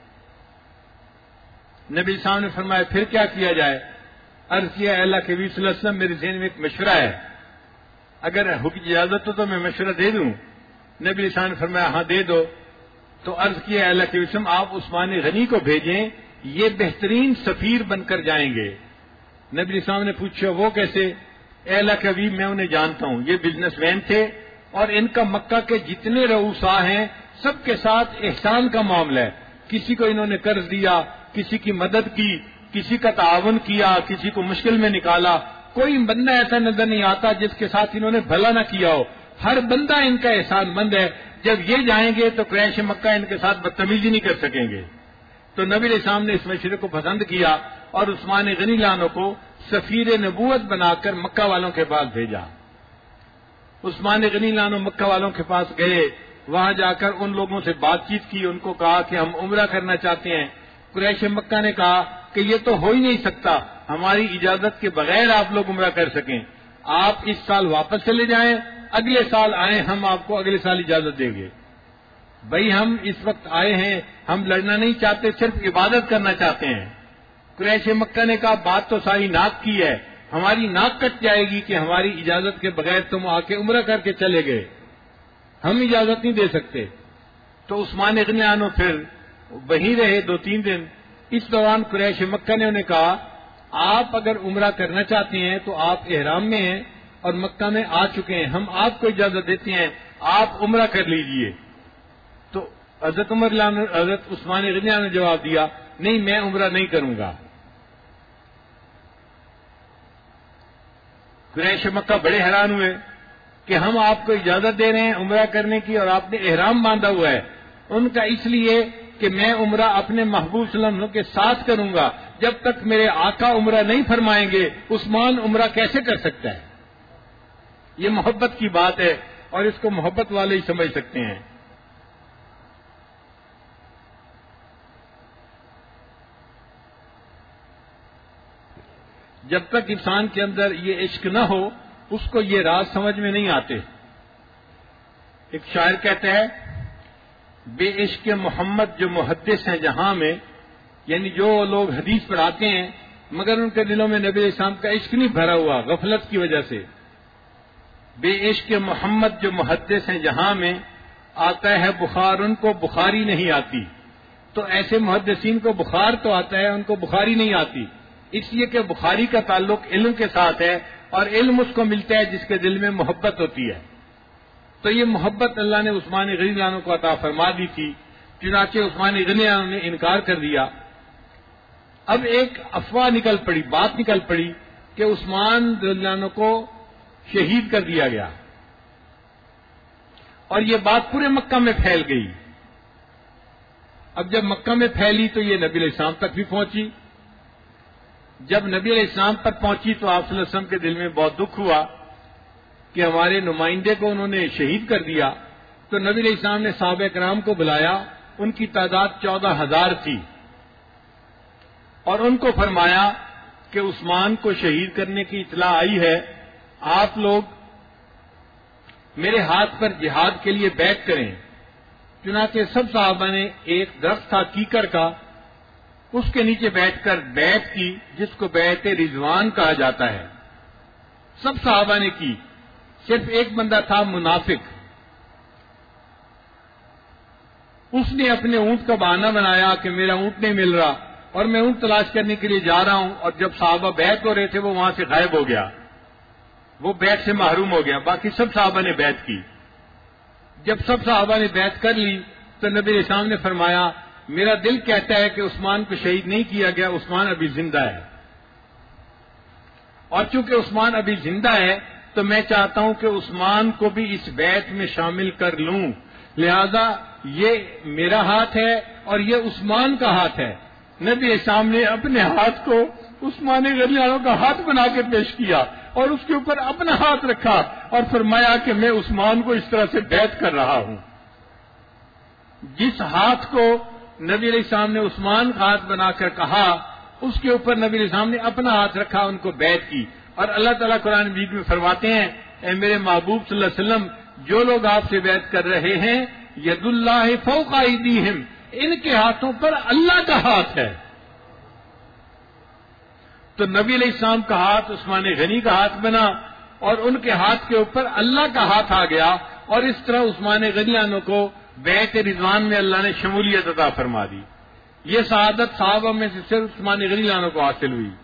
نبی صاحب نے فرمایا پھر کیا کیا جائے؟ عرض کیا اے اللہ کے نبی صلی اللہ علیہ وسلم میرے ذہن میں ایک مشورہ ہے، اگر اجازت ہو تو میں مشورہ دے دوں؟ نبی صاحب نے فرمایا ہاں دے دو۔ تو عرض کیا اے اللہ کے نبی صلی اللہ علیہ وسلم آپ عثمان غنی کو بھیجیں، یہ بہترین سفیر بن کر جائیں گے۔ نبی صاحب نے پوچھا وہ کیسے؟ اے اللہ کے حبیب میں انہیں جانتا ہوں، یہ بزنس مین تھے اور ان کا مکہ کے جتنے رؤساء ہیں سب کے ساتھ احسان کا معاملہ ہے، کسی کو انہوں نے قرض دیا، کسی کی مدد کی، کسی کا تعاون کیا، کسی کو مشکل میں نکالا، کوئی بندہ ایسا نظر نہیں آتا جس کے ساتھ انہوں نے بھلا نہ کیا ہو، ہر بندہ ان کا احسان مند ہے۔ جب یہ جائیں گے تو قریش مکہ ان کے ساتھ بدتمیزی نہیں کر سکیں گے۔ تو نبی علیہ السلام نے اس مشورے کو پسند کیا اور عثمان غنی لانو کو سفیر نبوت بنا کر مکہ والوں کے پاس بھیجا. عثمان غنی لانو مکہ والوں کے پاس گئے، وہاں جا کر ان لوگوں سے بات چیت کی، ان کو کہا کہ ہم عمرہ کرنا چاہتے ہیں. قریش مکہ نے کہا کہ یہ تو ہو ہی نہیں سکتا، ہماری اجازت کے بغیر آپ لوگ عمرہ کر سکیں. آپ اس سال واپس چلے جائیں، اگلے سال آئیں، ہم آپ کو اگلے سال اجازت دیں گے. بھائی ہم اس وقت آئے ہیں، ہم لڑنا نہیں چاہتے، صرف عبادت کرنا چاہتے ہیں. قریش مکہ نے کہا بات تو ساری ناک کی ہے، ہماری ناک کٹ جائے گی کہ ہماری اجازت کے بغیر تم آ کے عمرہ کر کے چلے گئے، ہم اجازت نہیں دے سکتے. تو عثمان غنی لانو پھر وہیں رہے دو تین دن. اس دوران قریش مکہ نے انہیں کہا آپ اگر عمرہ کرنا چاہتے ہیں تو آپ احرام میں ہیں اور مکہ میں آ چکے ہیں، ہم آپ کو اجازت دیتے ہیں، آپ عمرہ کر لیجئے. تو حضرت عمر لانو حضرت عثمان غنی لانو نے جواب دیا نہیں، میں عمرہ نہیں کروں گا. قریش مکہ بڑے حیران ہوئے کہ ہم آپ کو اجازت دے رہے ہیں عمرہ کرنے کی اور آپ نے احرام باندھا ہوا ہے. ان کا اس لیے کہ میں عمرہ اپنے محبوب صلی اللہ علیہ وسلم کے ساتھ کروں گا، جب تک میرے آقا عمرہ نہیں فرمائیں گے عثمان عمرہ کیسے کر سکتا ہے. یہ محبت کی بات ہے اور اس کو محبت والے ہی سمجھ سکتے ہیں. جب تک انسان کے اندر یہ عشق نہ ہو اس کو یہ راز سمجھ میں نہیں آتے. ایک شاعر کہتا ہے بے عشق محمد جو محدث ہیں جہاں میں، یعنی جو لوگ حدیث پڑھاتے ہیں مگر ان کے دلوں میں نبی علیہ السلام کا عشق نہیں بھرا ہوا غفلت کی وجہ سے. بے عشق محمد جو محدث ہیں جہاں میں، آتا ہے بخار ان کو بخاری نہیں آتی. تو ایسے محدثین کو بخار تو آتا ہے، ان کو بخاری نہیں آتی، اس لیے کہ بخاری کا تعلق علم کے ساتھ ہے اور علم اس کو ملتا ہے جس کے دل میں محبت ہوتی ہے. تو یہ محبت اللہ نے عثمان غنی لانو کو عطا فرما دی تھی، چنانچہ عثمان غنی لانو نے انکار کر دیا. اب ایک افواہ نکل پڑی، بات نکل پڑی کہ عثمان غنی لانو کو شہید کر دیا گیا، اور یہ بات پورے مکہ میں پھیل گئی. اب جب مکہ میں پھیلی تو یہ نبی علیہ السلام تک بھی پہنچی. جب نبی علیہ السلام پر پہنچی تو آپ صلی اللہ علیہ وسلم کے دل میں بہت دکھ ہوا کہ ہمارے نمائندے کو انہوں نے شہید کر دیا. تو نبی علیہ السلام نے صحابہ کرام کو بلایا، ان کی تعداد چودہ ہزار تھی، اور ان کو فرمایا کہ عثمان کو شہید کرنے کی اطلاع آئی ہے، آپ لوگ میرے ہاتھ پر جہاد کے لیے بیعت کریں. چنانچہ سب صحابہ نے ایک درخت تھا کیکر کا، اس کے نیچے بیٹھ کر بیعت کی، جس کو بیعت رضوان کہا جاتا ہے. سب صحابہ نے کی، صرف ایک بندہ تھا منافق، اس نے اپنے اونٹ کا بہانہ بنایا کہ میرا اونٹ نہیں مل رہا اور میں اونٹ تلاش کرنے کے لیے جا رہا ہوں، اور جب صحابہ بیعت ہو رہے تھے وہ وہاں سے غائب ہو گیا، وہ بیعت سے محروم ہو گیا. باقی سب صحابہ نے بیعت کی. جب سب صحابہ نے بیعت کر لی تو نبی علیہ السلام نے فرمایا میرا دل کہتا ہے کہ عثمان کو شہید نہیں کیا گیا، عثمان ابھی زندہ ہے، اور چونکہ عثمان ابھی زندہ ہے تو میں چاہتا ہوں کہ عثمان کو بھی اس بیعت میں شامل کر لوں، لہذا یہ میرا ہاتھ ہے اور یہ عثمان کا ہاتھ ہے. نبی علیہ السلام نے اپنے ہاتھ کو عثمان غنی لانو کا ہاتھ بنا کے پیش کیا اور اس کے اوپر اپنا ہاتھ رکھا اور فرمایا کہ میں عثمان کو اس طرح سے بیعت کر رہا ہوں. جس ہاتھ کو نبی علیہ السلام نے عثمان کا ہاتھ بنا کر کہا، اس کے اوپر نبی علیہ السلام نے اپنا ہاتھ رکھا، ان کو بیعت کی. اور اللہ تعالیٰ قرآن مجید میں فرماتے ہیں اے میرے محبوب صلی اللہ علیہ وسلم، جو لوگ آپ سے بیعت کر رہے ہیں ید اللہ فوق ایدیہم، ان کے ہاتھوں پر اللہ کا ہاتھ ہے. تو نبی علیہ السلام کا ہاتھ عثمان غنی کا ہاتھ بنا اور ان کے ہاتھ کے اوپر اللہ کا ہاتھ آ گیا، اور اس طرح عثمان غنی لانو کو بیعت رضوان میں اللہ نے شمولیت عطا فرما دی. یہ سعادت صحابہ میں سے صرف عثمان غنی لانو کو حاصل ہوئی.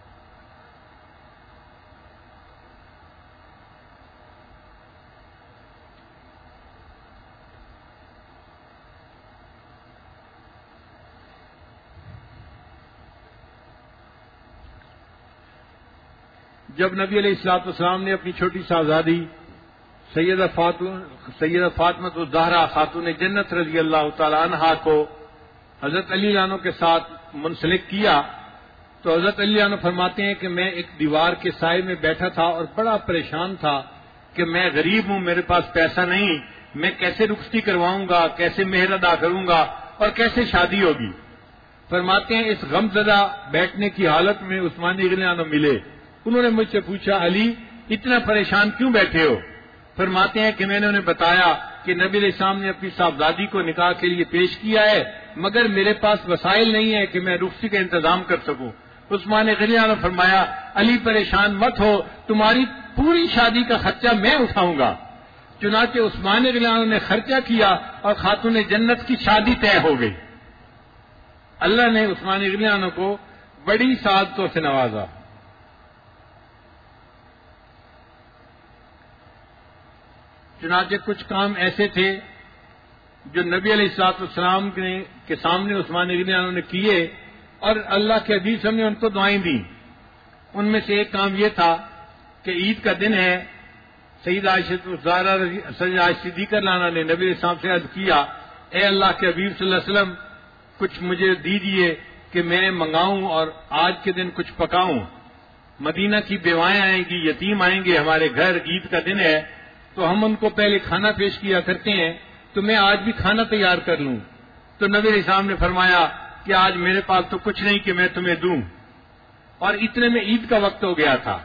جب نبی علیہ الصلوۃ والسلام نے اپنی چھوٹی صاحبزادی سیدہ فاطمہ سیدہ فاطمہ الزہرا خاتون جنت رضی اللہ تعالی عنہا کو حضرت علی عنہ کے ساتھ منسلک کیا تو حضرت علی عنہ فرماتے ہیں کہ میں ایک دیوار کے سائے میں بیٹھا تھا اور بڑا پریشان تھا کہ میں غریب ہوں، میرے پاس پیسہ نہیں، میں کیسے رخصتی کرواؤں گا، کیسے مہر ادا کروں گا اور کیسے شادی ہوگی۔ فرماتے ہیں اس غم زدہ بیٹھنے کی حالت میں عثمان رضی اللہ عنہ ملے، انہوں نے مجھ سے پوچھا علی اتنا پریشان کیوں بیٹھے ہو؟ فرماتے ہیں کہ میں نے انہیں بتایا کہ نبی علیہ السلام نے اپنی صاحبزادی کو نکاح کے لیے پیش کیا ہے، مگر میرے پاس وسائل نہیں ہے کہ میں رخصتی کا انتظام کر سکوں۔ عثمان رضی اللہ عنہ نے فرمایا علی پریشان مت ہو، تمہاری پوری شادی کا خرچہ میں اٹھاؤں گا۔ چنانچہ عثمان رضی اللہ عنہ نے خرچہ کیا اور خاتون جنت کی شادی طے ہو گئی۔ اللہ نے عثمان رضی اللہ عنہ کو بڑی سعادتوں سے نوازا۔ چنانچہ کچھ کام ایسے تھے جو نبی علیہ الصلوۃ والسلام کے سامنے عثمان رضی اللہ عنہ نے کیے اور اللہ کے حبیب صلی اللہ علیہ وسلم نے ان کو دعائیں دیں۔ ان میں سے ایک کام یہ تھا کہ عید کا دن ہے، سیدہ عائشہ صدیقہ لانا نے نبی علیہ السلام سے عرض کیا اے اللہ کے حبیب صلی اللہ علیہ وسلم کچھ مجھے دیجیے کہ میں منگاؤں اور آج کے دن کچھ پکاؤں، مدینہ کی بیوائیں آئیں گی، یتیم آئیں گے ہمارے گھر، عید کا دن ہے تو ہم ان کو پہلے کھانا پیش کیا کرتے ہیں، تو میں آج بھی کھانا تیار کر لوں۔ تو نبی علیہ السلام نے فرمایا کہ آج میرے پاس تو کچھ نہیں کہ میں تمہیں دوں، اور اتنے میں عید کا وقت ہو گیا تھا۔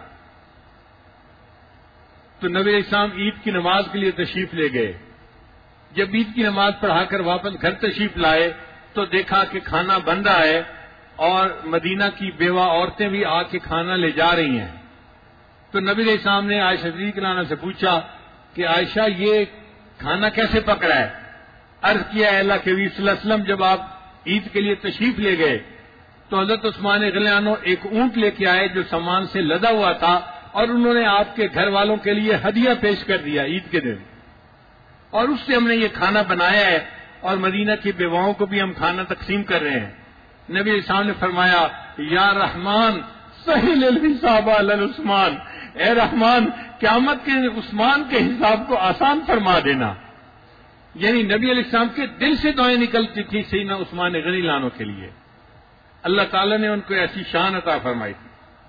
تو نبی علیہ السلام عید کی نماز کے لیے تشریف لے گئے۔ جب عید کی نماز پڑھا کر واپس گھر تشریف لائے تو دیکھا کہ کھانا بن رہا ہے اور مدینہ کی بیوہ عورتیں بھی آ کے کھانا لے جا رہی ہیں۔ تو نبی علیہ السلام نے عائشہ صدیقہ عنہا سے پوچھا کہ عائشہ یہ کھانا کیسے پک رہا ہے؟ عرض کیا ہے اللہ کے نبی صلی اللہ علیہ وسلم جب آپ عید کے لیے تشریف لے گئے تو حضرت عثمان رضی اللہ عنہ ایک اونٹ لے کے آئے جو سامان سے لدا ہوا تھا اور انہوں نے آپ کے گھر والوں کے لیے ہدیہ پیش کر دیا عید کے دن، اور اس سے ہم نے یہ کھانا بنایا ہے اور مدینہ کی بیواؤں کو بھی ہم کھانا تقسیم کر رہے ہیں۔ نبی علیہ السلام نے فرمایا یا رحمان سہل الحساب علی عثمان، اے رحمان قیامت کے عثمان کے حساب کو آسان فرما دینا۔ یعنی نبی علیہ السلام کے دل سے دعائیں نکلتی تھی سیدنا عثمان غنی لانوں کے لیے، اللہ تعالیٰ نے ان کو ایسی شان عطا فرمائی تھی۔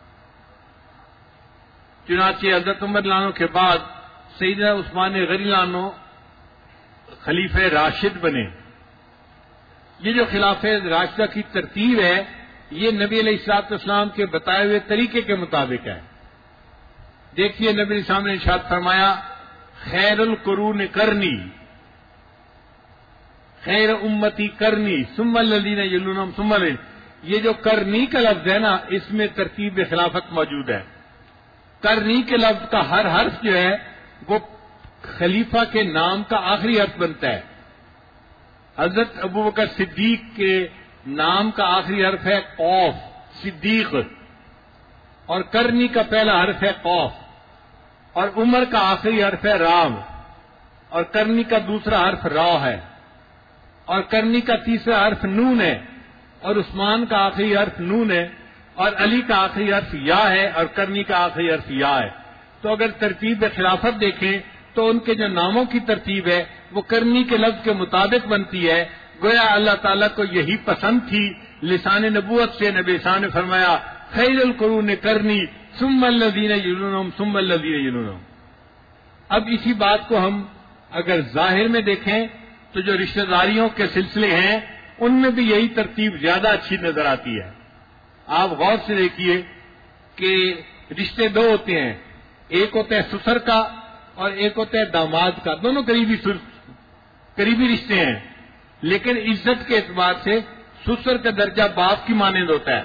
چنانچہ حضرت عمر لانوں کے بعد سیدنا عثمان غنی لانوں خلیفہ راشد بنے۔ یہ جو خلافہ راشدہ کی ترتیب ہے یہ نبی علیہ الصلوۃ والسلام کے بتائے ہوئے طریقے کے مطابق ہے۔ دیکھیے نبی علیہ السلام نے ارشاد فرمایا خیر القرون کرنی، خیر امتی کرنی ثم الذین یلونہم ثم الذین، یہ جو کرنی کا لفظ ہے نا اس میں ترتیب خلافت موجود ہے۔ کرنی کے لفظ کا ہر حرف جو ہے وہ خلیفہ کے نام کا آخری حرف بنتا ہے۔ حضرت ابوبکر صدیق کے نام کا آخری حرف ہے قوف صدیق، اور کرنی کا پہلا حرف ہے قوف، اور عمر کا آخری حرف ہے رام، اور کرنی کا دوسرا حرف را ہے، اور کرنی کا تیسرا حرف نون ہے، اور عثمان کا آخری حرف نون ہے، اور علی کا آخری حرف یا ہے، اور کرنی کا آخری حرف یا ہے۔ تو اگر ترتیب خلافت دیکھیں تو ان کے جو ناموں کی ترتیب ہے وہ کرنی کے لفظ کے مطابق بنتی ہے، گویا اللہ تعالیٰ کو یہی پسند تھی۔ لسان نبوت سے نبی صاحب نے فرمایا خیر القرون کرنی ثم الذین یلونہم ثم الذین یلونہم۔ اب اسی بات کو ہم اگر ظاہر میں دیکھیں تو جو رشتہ داریوں کے سلسلے ہیں ان میں بھی یہی ترتیب زیادہ اچھی نظر آتی ہے۔ آپ غور سے دیکھیے کہ رشتے دو ہوتے ہیں، ایک ہوتا ہے سسر کا اور ایک ہوتا ہے داماد کا، دونوں قریبی قریبی رشتے ہیں، لیکن عزت کے اعتبار سے سسر کا درجہ باپ کی مانند ہوتا ہے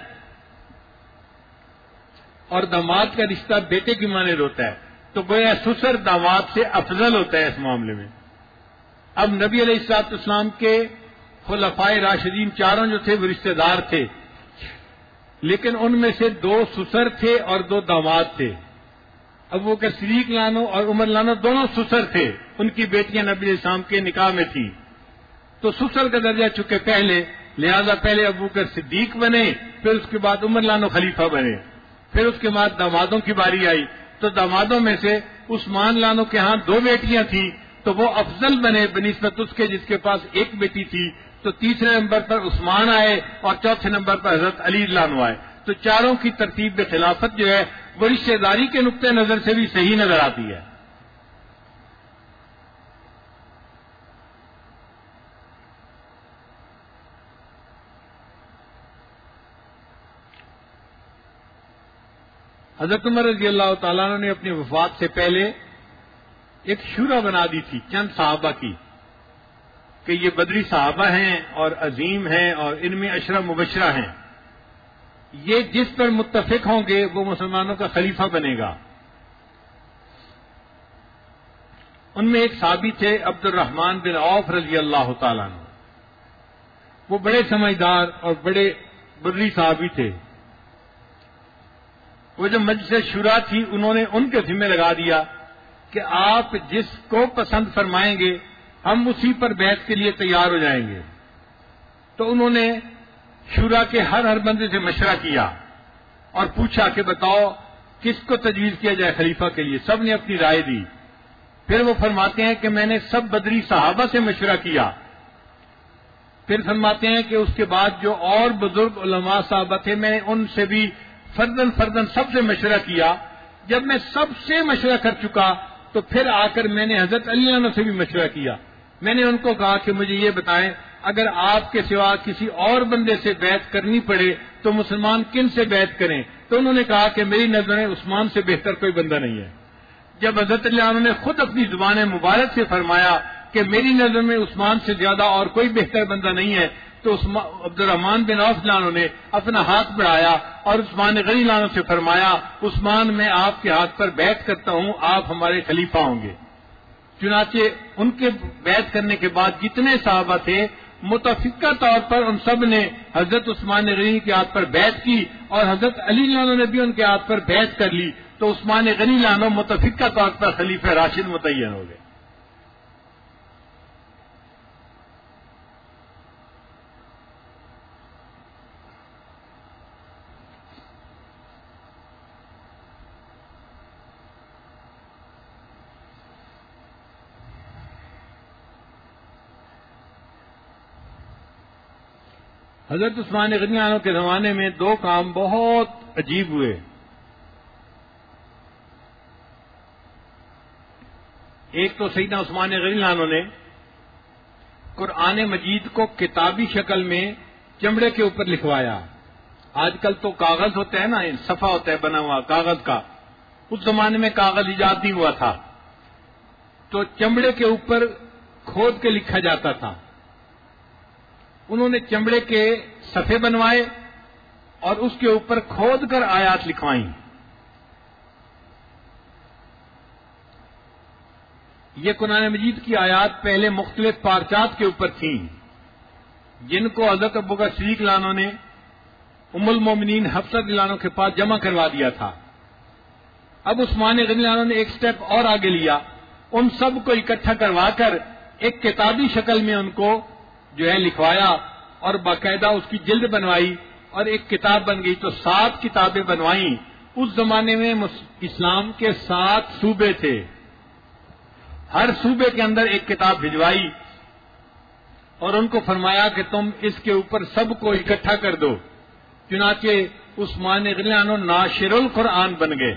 اور داماد کا رشتہ بیٹے کی مانند ہوتا ہے، تو گویا سسر داماد سے افضل ہوتا ہے اس معاملے میں۔ اب نبی علیہ الصلوۃ والسلام کے خلفائے راشدین چاروں جو تھے وہ رشتہ دار تھے، لیکن ان میں سے دو سسر تھے اور دو داماد تھے۔ ابو بکر صدیق لانو اور عمر لانو دونوں سسر تھے، ان کی بیٹیاں نبی علیہ السلام کے نکاح میں تھیں، تو سسر کا درجہ چکے پہلے، لہذا پہلے ابو بکر صدیق بنے، پھر اس کے بعد عمر لانو خلیفہ بنے، پھر اس کے بعد دامادوں کی باری آئی، تو دامادوں میں سے عثمان لانو کے ہاں دو بیٹیاں تھیں تو وہ افضل بنے بنسبت اس کے جس کے پاس ایک بیٹی تھی، تو تیسرے نمبر پر عثمان آئے اور چوتھے نمبر پر حضرت علی رضی اللہ عنہ آئے. تو چاروں کی ترتیب خلافت جو ہے وہ رشتہ داری کے نقطۂ نظر سے بھی صحیح نظر آتی ہے. حضرت عمر رضی اللہ تعالیٰ عنہ نے اپنی وفات سے پہلے ایک شورا بنا دی تھی چند صحابہ کی کہ یہ بدری صحابہ ہیں اور عظیم ہیں اور ان میں عشرہ مبشرہ ہیں، یہ جس پر متفق ہوں گے وہ مسلمانوں کا خلیفہ بنے گا. ان میں ایک صحابی تھے عبد الرحمن بن عوف رضی اللہ تعالیٰ عنہ. وہ بڑے سمجھدار اور بڑے بدری صحابی تھے. وہ جو مجلس شورا تھی انہوں نے ان کے ذمہ لگا دیا کہ آپ جس کو پسند فرمائیں گے ہم اسی پر بیعت کے لیے تیار ہو جائیں گے. تو انہوں نے شورا کے ہر ہر بندے سے مشورہ کیا اور پوچھا کہ بتاؤ کس کو تجویز کیا جائے خلیفہ کے لیے. سب نے اپنی رائے دی. پھر وہ فرماتے ہیں کہ میں نے سب بدری صحابہ سے مشورہ کیا. پھر فرماتے ہیں کہ اس کے بعد جو اور بزرگ علماء صحابہ تھے میں نے ان سے بھی فردن فردن سب سے مشورہ کیا. جب میں سب سے مشورہ کر چکا تو پھر آ کر میں نے حضرت علی عنہ سے بھی مشورہ کیا. میں نے ان کو کہا کہ مجھے یہ بتائیں اگر آپ کے سوا کسی اور بندے سے بیعت کرنی پڑے تو مسلمان کن سے بیعت کریں؟ تو انہوں نے کہا کہ میری نظر میں عثمان سے بہتر کوئی بندہ نہیں ہے. جب حضرت علی عنہ نے خود اپنی زبان مبارک سے فرمایا کہ میری نظر میں عثمان سے زیادہ اور کوئی بہتر بندہ نہیں ہے تو عبد الرحمن بن عوف نے اپنا ہاتھ بڑھایا اور عثمان غنی عنہ سے فرمایا عثمان میں آپ کے ہاتھ پر بیعت کرتا ہوں، آپ ہمارے خلیفہ ہوں گے. چنانچہ ان کے بیعت کرنے کے بعد جتنے صحابہ تھے متفقہ طور پر ان سب نے حضرت عثمان غنی کے ہاتھ پر بیعت کی اور حضرت علی عنہ نے بھی ان کے ہاتھ پر بیعت کر لی. تو عثمان غنی عنہ متفقہ طور پر خلیفہ راشد متعین ہو گئے. حضرت عثمان غنی عنہ کے زمانے میں دو کام بہت عجیب ہوئے. ایک تو سیدنا عثمان غنی عنہ نے قرآن مجید کو کتابی شکل میں چمڑے کے اوپر لکھوایا. آج کل تو کاغذ ہوتا ہے نا، صفحہ ہوتا ہے بنا ہوا کاغذ کا. اس زمانے میں کاغذ ایجاد نہیں ہوا تھا تو چمڑے کے اوپر کھود کے لکھا جاتا تھا. انہوں نے چمڑے کے صفحے بنوائے اور اس کے اوپر کھود کر آیات لکھوائیں. یہ قرآن مجید کی آیات پہلے مختلف پارچات کے اوپر تھیں جن کو حضرت ابوبکر صدیق عنہ نے ام المومنین حفصہ عنہ کے پاس جمع کروا دیا تھا. اب عثمان غنی عنہ نے ایک سٹیپ اور آگے لیا، ان سب کو اکٹھا کروا کر ایک کتابی شکل میں ان کو جو ہے لکھوایا اور باقاعدہ اس کی جلد بنوائی اور ایک کتاب بن گئی. تو سات کتابیں بنوائیں. اس زمانے میں اسلام کے سات صوبے تھے، ہر صوبے کے اندر ایک کتاب بھجوائی اور ان کو فرمایا کہ تم اس کے اوپر سب کو اکٹھا کر دو. چنانچہ عثمان غنی عنہ ناشر القرآن بن گئے.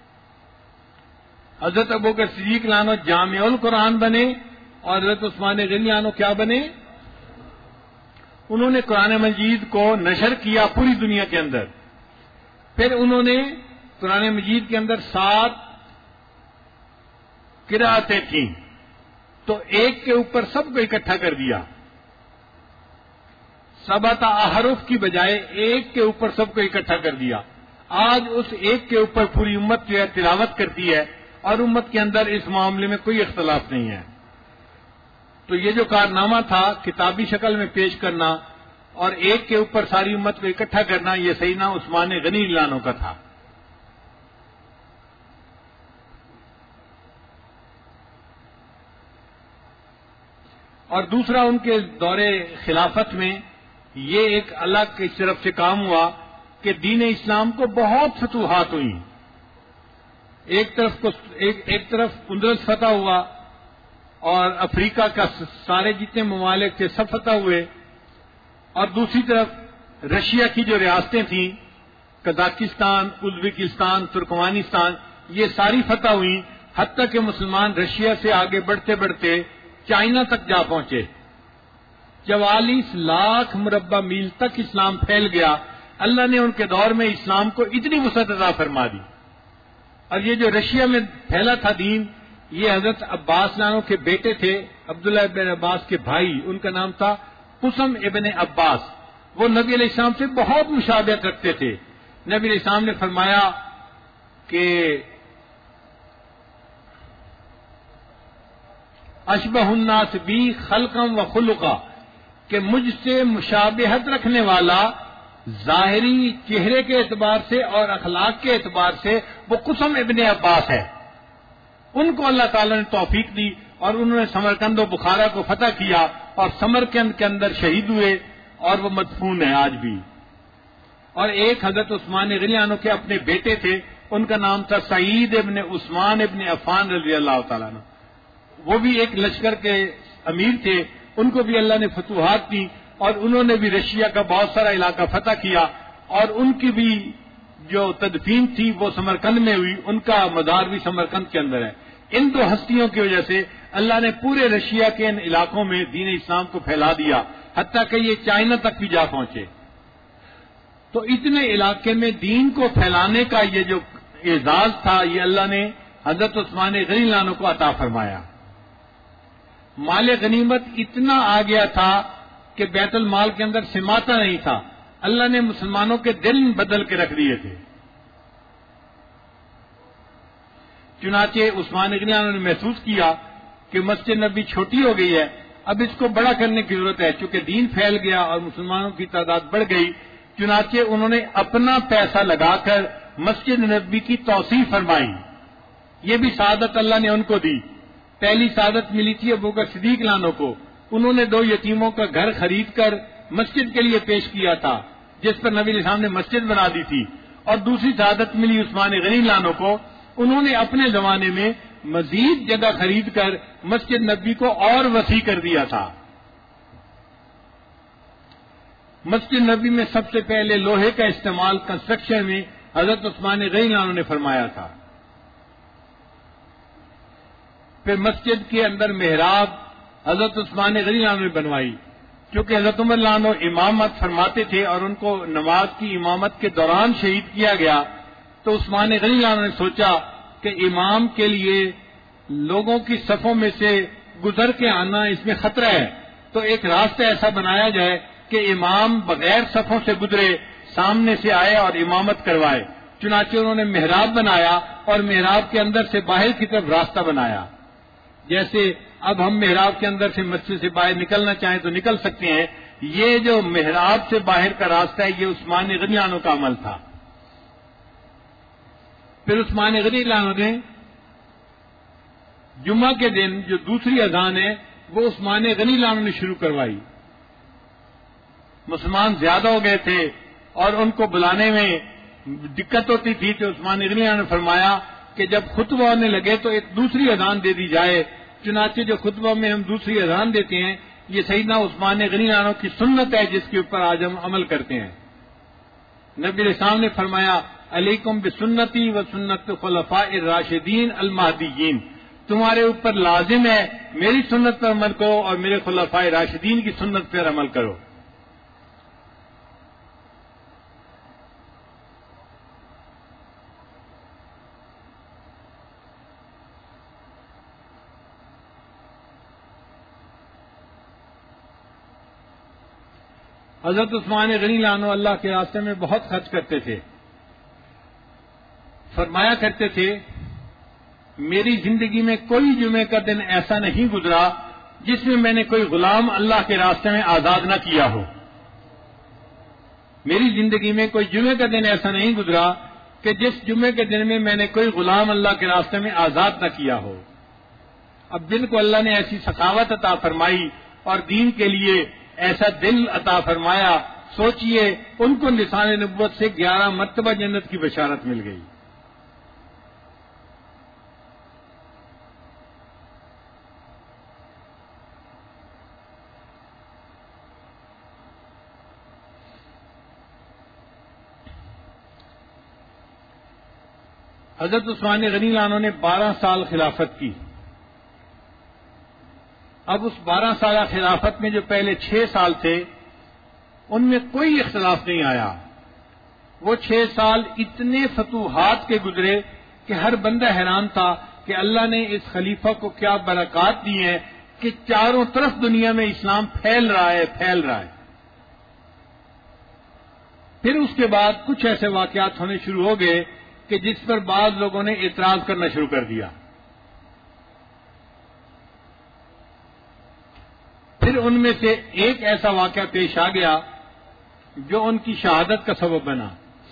حضرت ابوبکر صدیق عنہ جامع القرآن بنے اور حضرت عثمان غنی عنہ کیا بنے؟ انہوں نے قرآن مجید کو نشر کیا پوری دنیا کے اندر. پھر انہوں نے قرآن مجید کے اندر سات قرأتیں تھیں تو ایک کے اوپر سب کو اکٹھا کر دیا. سبعۃ احرف کی بجائے ایک کے اوپر سب کو اکٹھا کر دیا. آج اس ایک کے اوپر پوری امت جو ہے تلاوت کرتی ہے اور امت کے اندر اس معاملے میں کوئی اختلاف نہیں ہے. تو یہ جو کارنامہ تھا کتابی شکل میں پیش کرنا اور ایک کے اوپر ساری امت کو اکٹھا کرنا، یہ سیدنا عثمان غنی عنہ کا تھا. اور دوسرا ان کے دور خلافت میں یہ ایک اللہ کی طرف سے کام ہوا کہ دین اسلام کو بہت فتوحات ہوئی. ایک طرف کو ایک, ایک طرف اندلس فتح ہوا اور افریقہ کا سارے جتنے ممالک تھے سب فتح ہوئے. اور دوسری طرف رشیا کی جو ریاستیں تھیں، قزاقستان، ازبکستان، ترکمانستان، یہ ساری فتح ہوئی، حتیٰ کہ مسلمان رشیا سے آگے بڑھتے بڑھتے چائنا تک جا پہنچے۔ چوالیس لاکھ مربع میل تک اسلام پھیل گیا۔ اللہ نے ان کے دور میں اسلام کو اتنی وسعت عطا فرما دی۔ اور یہ جو رشیا میں پھیلا تھا دین، یہ حضرت عباس لانو کے بیٹے تھے، عبداللہ ابن عباس کے بھائی، ان کا نام تھا قسم ابن عباس۔ وہ نبی علیہ السلام سے بہت مشابہت رکھتے تھے۔ نبی علیہ السلام نے فرمایا کہ اشبہ الناس بی خلقا و خلقا، کہ مجھ سے مشابہت رکھنے والا ظاہری چہرے کے اعتبار سے اور اخلاق کے اعتبار سے وہ قسم ابن عباس ہے۔ ان کو اللہ تعالیٰ نے توفیق دی اور انہوں نے سمرقند و بخارا کو فتح کیا اور سمرقند کے اندر شہید ہوئے اور وہ مدفون ہیں آج بھی۔ اور ایک حضرت عثمان غنی عنہ کے اپنے بیٹے تھے، ان کا نام تھا سعید ابن عثمان ابن عفان رضی اللہ تعالیٰ عنہ۔ وہ بھی ایک لشکر کے امیر تھے، ان کو بھی اللہ نے فتوحات دی اور انہوں نے بھی رشیا کا بہت سارا علاقہ فتح کیا، اور ان کی بھی جو تدفین تھی وہ سمرقند میں ہوئی، ان کا مزار بھی سمرقند کے اندر ہے۔ ان دو ہستیوں کی وجہ سے اللہ نے پورے رشیا کے ان علاقوں میں دین اسلام کو پھیلا دیا، حتیٰ کہ یہ چائنا تک بھی جا پہنچے۔ تو اتنے علاقے میں دین کو پھیلانے کا یہ جو اعزاز تھا، یہ اللہ نے حضرت عثمان غنی عنہ کو عطا فرمایا۔ مال غنیمت اتنا آ گیا تھا کہ بیت المال کے اندر سماتا نہیں تھا، اللہ نے مسلمانوں کے دل بدل کے رکھ دیے تھے۔ چنانچہ عثمان غنی عنہ نے محسوس کیا کہ مسجد نبی چھوٹی ہو گئی ہے، اب اس کو بڑا کرنے کی ضرورت ہے، چونکہ دین پھیل گیا اور مسلمانوں کی تعداد بڑھ گئی۔ چنانچہ انہوں نے اپنا پیسہ لگا کر مسجد نبی کی توسیع فرمائی۔ یہ بھی سعادت اللہ نے ان کو دی۔ پہلی سعادت ملی تھی ابوبکر صدیق عنہ کو، انہوں نے دو یتیموں کا گھر خرید کر مسجد کے لیے پیش کیا تھا، جس پر نبی علیہ السلام نے مسجد بنا دی تھی۔ اور دوسری سعادت ملی عثمان غنی عنہ کو، انہوں نے اپنے زمانے میں مزید جگہ خرید کر مسجد نبی کو اور وسیع کر دیا تھا۔ مسجد نبی میں سب سے پہلے لوہے کا استعمال کنسٹرکشن میں حضرت عثمان غنی عنہ نے فرمایا تھا۔ پھر مسجد کے اندر محراب حضرت عثمان غنی عنہ نے بنوائی، کیونکہ حضرت عمر عنہ امامت فرماتے تھے اور ان کو نماز کی امامت کے دوران شہید کیا گیا، تو عثمان غنی عنہ نے سوچا کہ امام کے لیے لوگوں کی صفوں میں سے گزر کے آنا اس میں خطرہ ہے، تو ایک راستہ ایسا بنایا جائے کہ امام بغیر صفوں سے گزرے سامنے سے آئے اور امامت کروائے۔ چنانچہ انہوں نے محراب بنایا اور محراب کے اندر سے باہر کی طرف راستہ بنایا۔ جیسے اب ہم محراب کے اندر سے مسجد سے باہر نکلنا چاہیں تو نکل سکتے ہیں، یہ جو محراب سے باہر کا راستہ ہے یہ عثمان غنی عنہ کا عمل تھا۔ پھر عثمان غنی عنہ نے جمعہ کے دن جو دوسری اذان ہے وہ عثمان غنی عنہ نے شروع کروائی۔ مسلمان زیادہ ہو گئے تھے اور ان کو بلانے میں دقت ہوتی تھی، تو عثمان غنی عنہ نے فرمایا کہ جب خطبہ ہونے لگے تو ایک دوسری اذان دے دی جائے۔ چنانچہ جو خطبہ میں ہم دوسری اذان دیتے ہیں یہ سیدنا عثمان غنی عنہ کی سنت ہے، جس کے اوپر آج ہم عمل کرتے ہیں۔ نبی علیہ السلام نے فرمایا علیکم بسنتی و سنت خلفاء الراشدین المہدیین، تمہارے اوپر لازم ہے میری سنت پر عمل کرو اور میرے خلفاء راشدین کی سنت پر عمل کرو۔ حضرت عثمان غنی عنہ اللہ کے راستے میں بہت خرچ کرتے تھے، فرمایا کرتے تھے میری زندگی میں کوئی جمعے کا دن ایسا نہیں گزرا جس میں میں نے کوئی غلام اللہ کے راستے میں آزاد نہ کیا ہو۔ میری زندگی میں کوئی جمعے کا دن ایسا نہیں گزرا کہ جس جمعے کے دن میں میں نے کوئی غلام اللہ کے راستے میں آزاد نہ کیا ہو۔ اب دل کو اللہ نے ایسی سخاوت عطا فرمائی اور دین کے لیے ایسا دل عطا فرمایا، سوچئے ان کو لسان نبوت سے گیارہ مرتبہ جنت کی بشارت مل گئی۔ حضرت عثمان غنی لانو نے بارہ سال خلافت کی. اب اس بارہ سالہ خلافت میں جو پہلے چھ سال تھے ان میں کوئی اختلاف نہیں آیا. وہ چھ سال اتنے فتوحات کے گزرے کہ ہر بندہ حیران تھا کہ اللہ نے اس خلیفہ کو کیا برکات دی ہیں کہ چاروں طرف دنیا میں اسلام پھیل رہا ہے پھیل رہا ہے. پھر اس کے بعد کچھ ایسے واقعات ہونے شروع ہو گئے کہ جس پر بعض لوگوں نے اعتراض کرنا شروع کر دیا. پھر ان میں سے ایک ایسا واقعہ پیش آ گیا جو ان کی شہادت کا سبب بنا.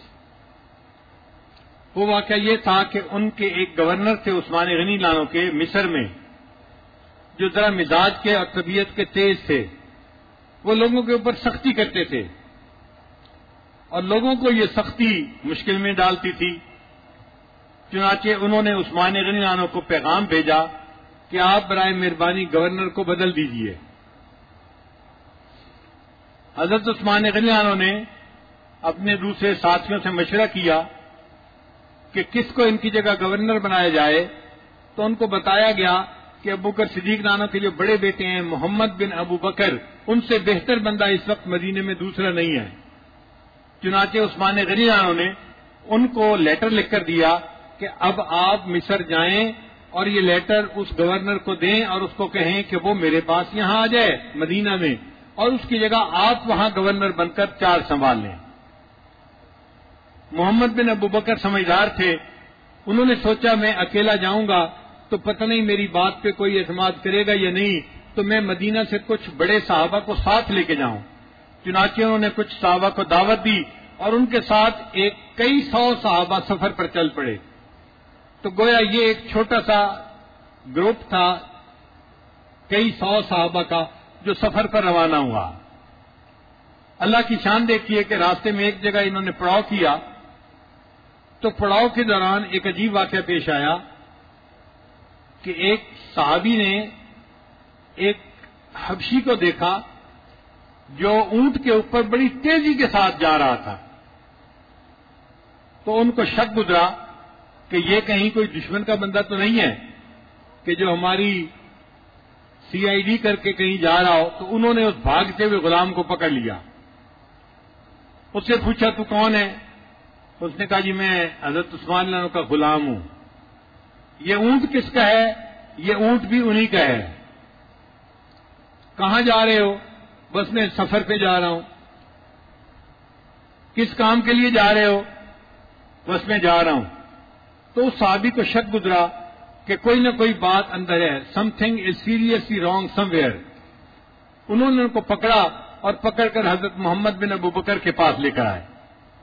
وہ واقعہ یہ تھا کہ ان کے ایک گورنر تھے عثمان غنی لانو کے مصر میں، جو ذرا مزاج کے اور طبیعت کے تیز تھے. وہ لوگوں کے اوپر سختی کرتے تھے اور لوگوں کو یہ سختی مشکل میں ڈالتی تھی. چنانچہ انہوں نے عثمان غنی لانو کو پیغام بھیجا کہ آپ برائے مہربانی گورنر کو بدل دیجیے. حضرت عثمان غنی لانو نے اپنے دوسرے ساتھیوں سے مشورہ کیا کہ کس کو ان کی جگہ گورنر بنایا جائے. تو ان کو بتایا گیا کہ ابو بکر صدیق لانو کے جو بڑے بیٹے ہیں محمد بن ابو بکر، ان سے بہتر بندہ اس وقت مدینے میں دوسرا نہیں ہے. چنانچہ عثمان غنی لانو نے ان کو لیٹر لکھ کر دیا کہ اب آپ مصر جائیں اور یہ لیٹر اس گورنر کو دیں اور اس کو کہیں کہ وہ میرے پاس یہاں آ جائے مدینہ میں، اور اس کی جگہ آپ وہاں گورنر بن کر چار سنبھال لیں. محمد بن ابو بکر سمجھدار تھے. انہوں نے سوچا میں اکیلا جاؤں گا تو پتہ نہیں میری بات پہ کوئی اعتماد کرے گا یا نہیں، تو میں مدینہ سے کچھ بڑے صحابہ کو ساتھ لے کے جاؤں. چنانچہ انہوں نے کچھ صحابہ کو دعوت دی اور ان کے ساتھ ایک کئی سو صحابہ سفر پر چل پڑے. تو گویا یہ ایک چھوٹا سا گروپ تھا کئی سو صحابہ کا جو سفر پر روانہ ہوا. اللہ کی شان دیکھیے کہ راستے میں ایک جگہ انہوں نے پڑاؤ کیا تو پڑاؤ کے دوران ایک عجیب واقعہ پیش آیا کہ ایک صحابی نے ایک حبشی کو دیکھا جو اونٹ کے اوپر بڑی تیزی کے ساتھ جا رہا تھا. تو ان کو شک گزرا کہ یہ کہیں کوئی دشمن کا بندہ تو نہیں ہے کہ جو ہماری سی آئی ڈی کر کے کہیں جا رہا ہو. تو انہوں نے اس بھاگتے ہوئے غلام کو پکڑ لیا. اس سے پوچھا تو کون ہے؟ اس نے کہا جی میں حضرت عثمان لانو کا غلام ہوں. یہ اونٹ کس کا ہے؟ یہ اونٹ بھی انہی کا ہے. کہاں جا رہے ہو؟ بس میں سفر پہ جا رہا ہوں. کس کام کے لیے جا رہے ہو؟ بس میں جا رہا ہوں. تو اس صحابی کو شک گزرا کہ کوئی نہ کوئی بات اندر ہے، something is seriously wrong somewhere. انہوں نے ان کو پکڑا اور پکڑ کر حضرت محمد بن ابو بکر کے پاس لے کر آئے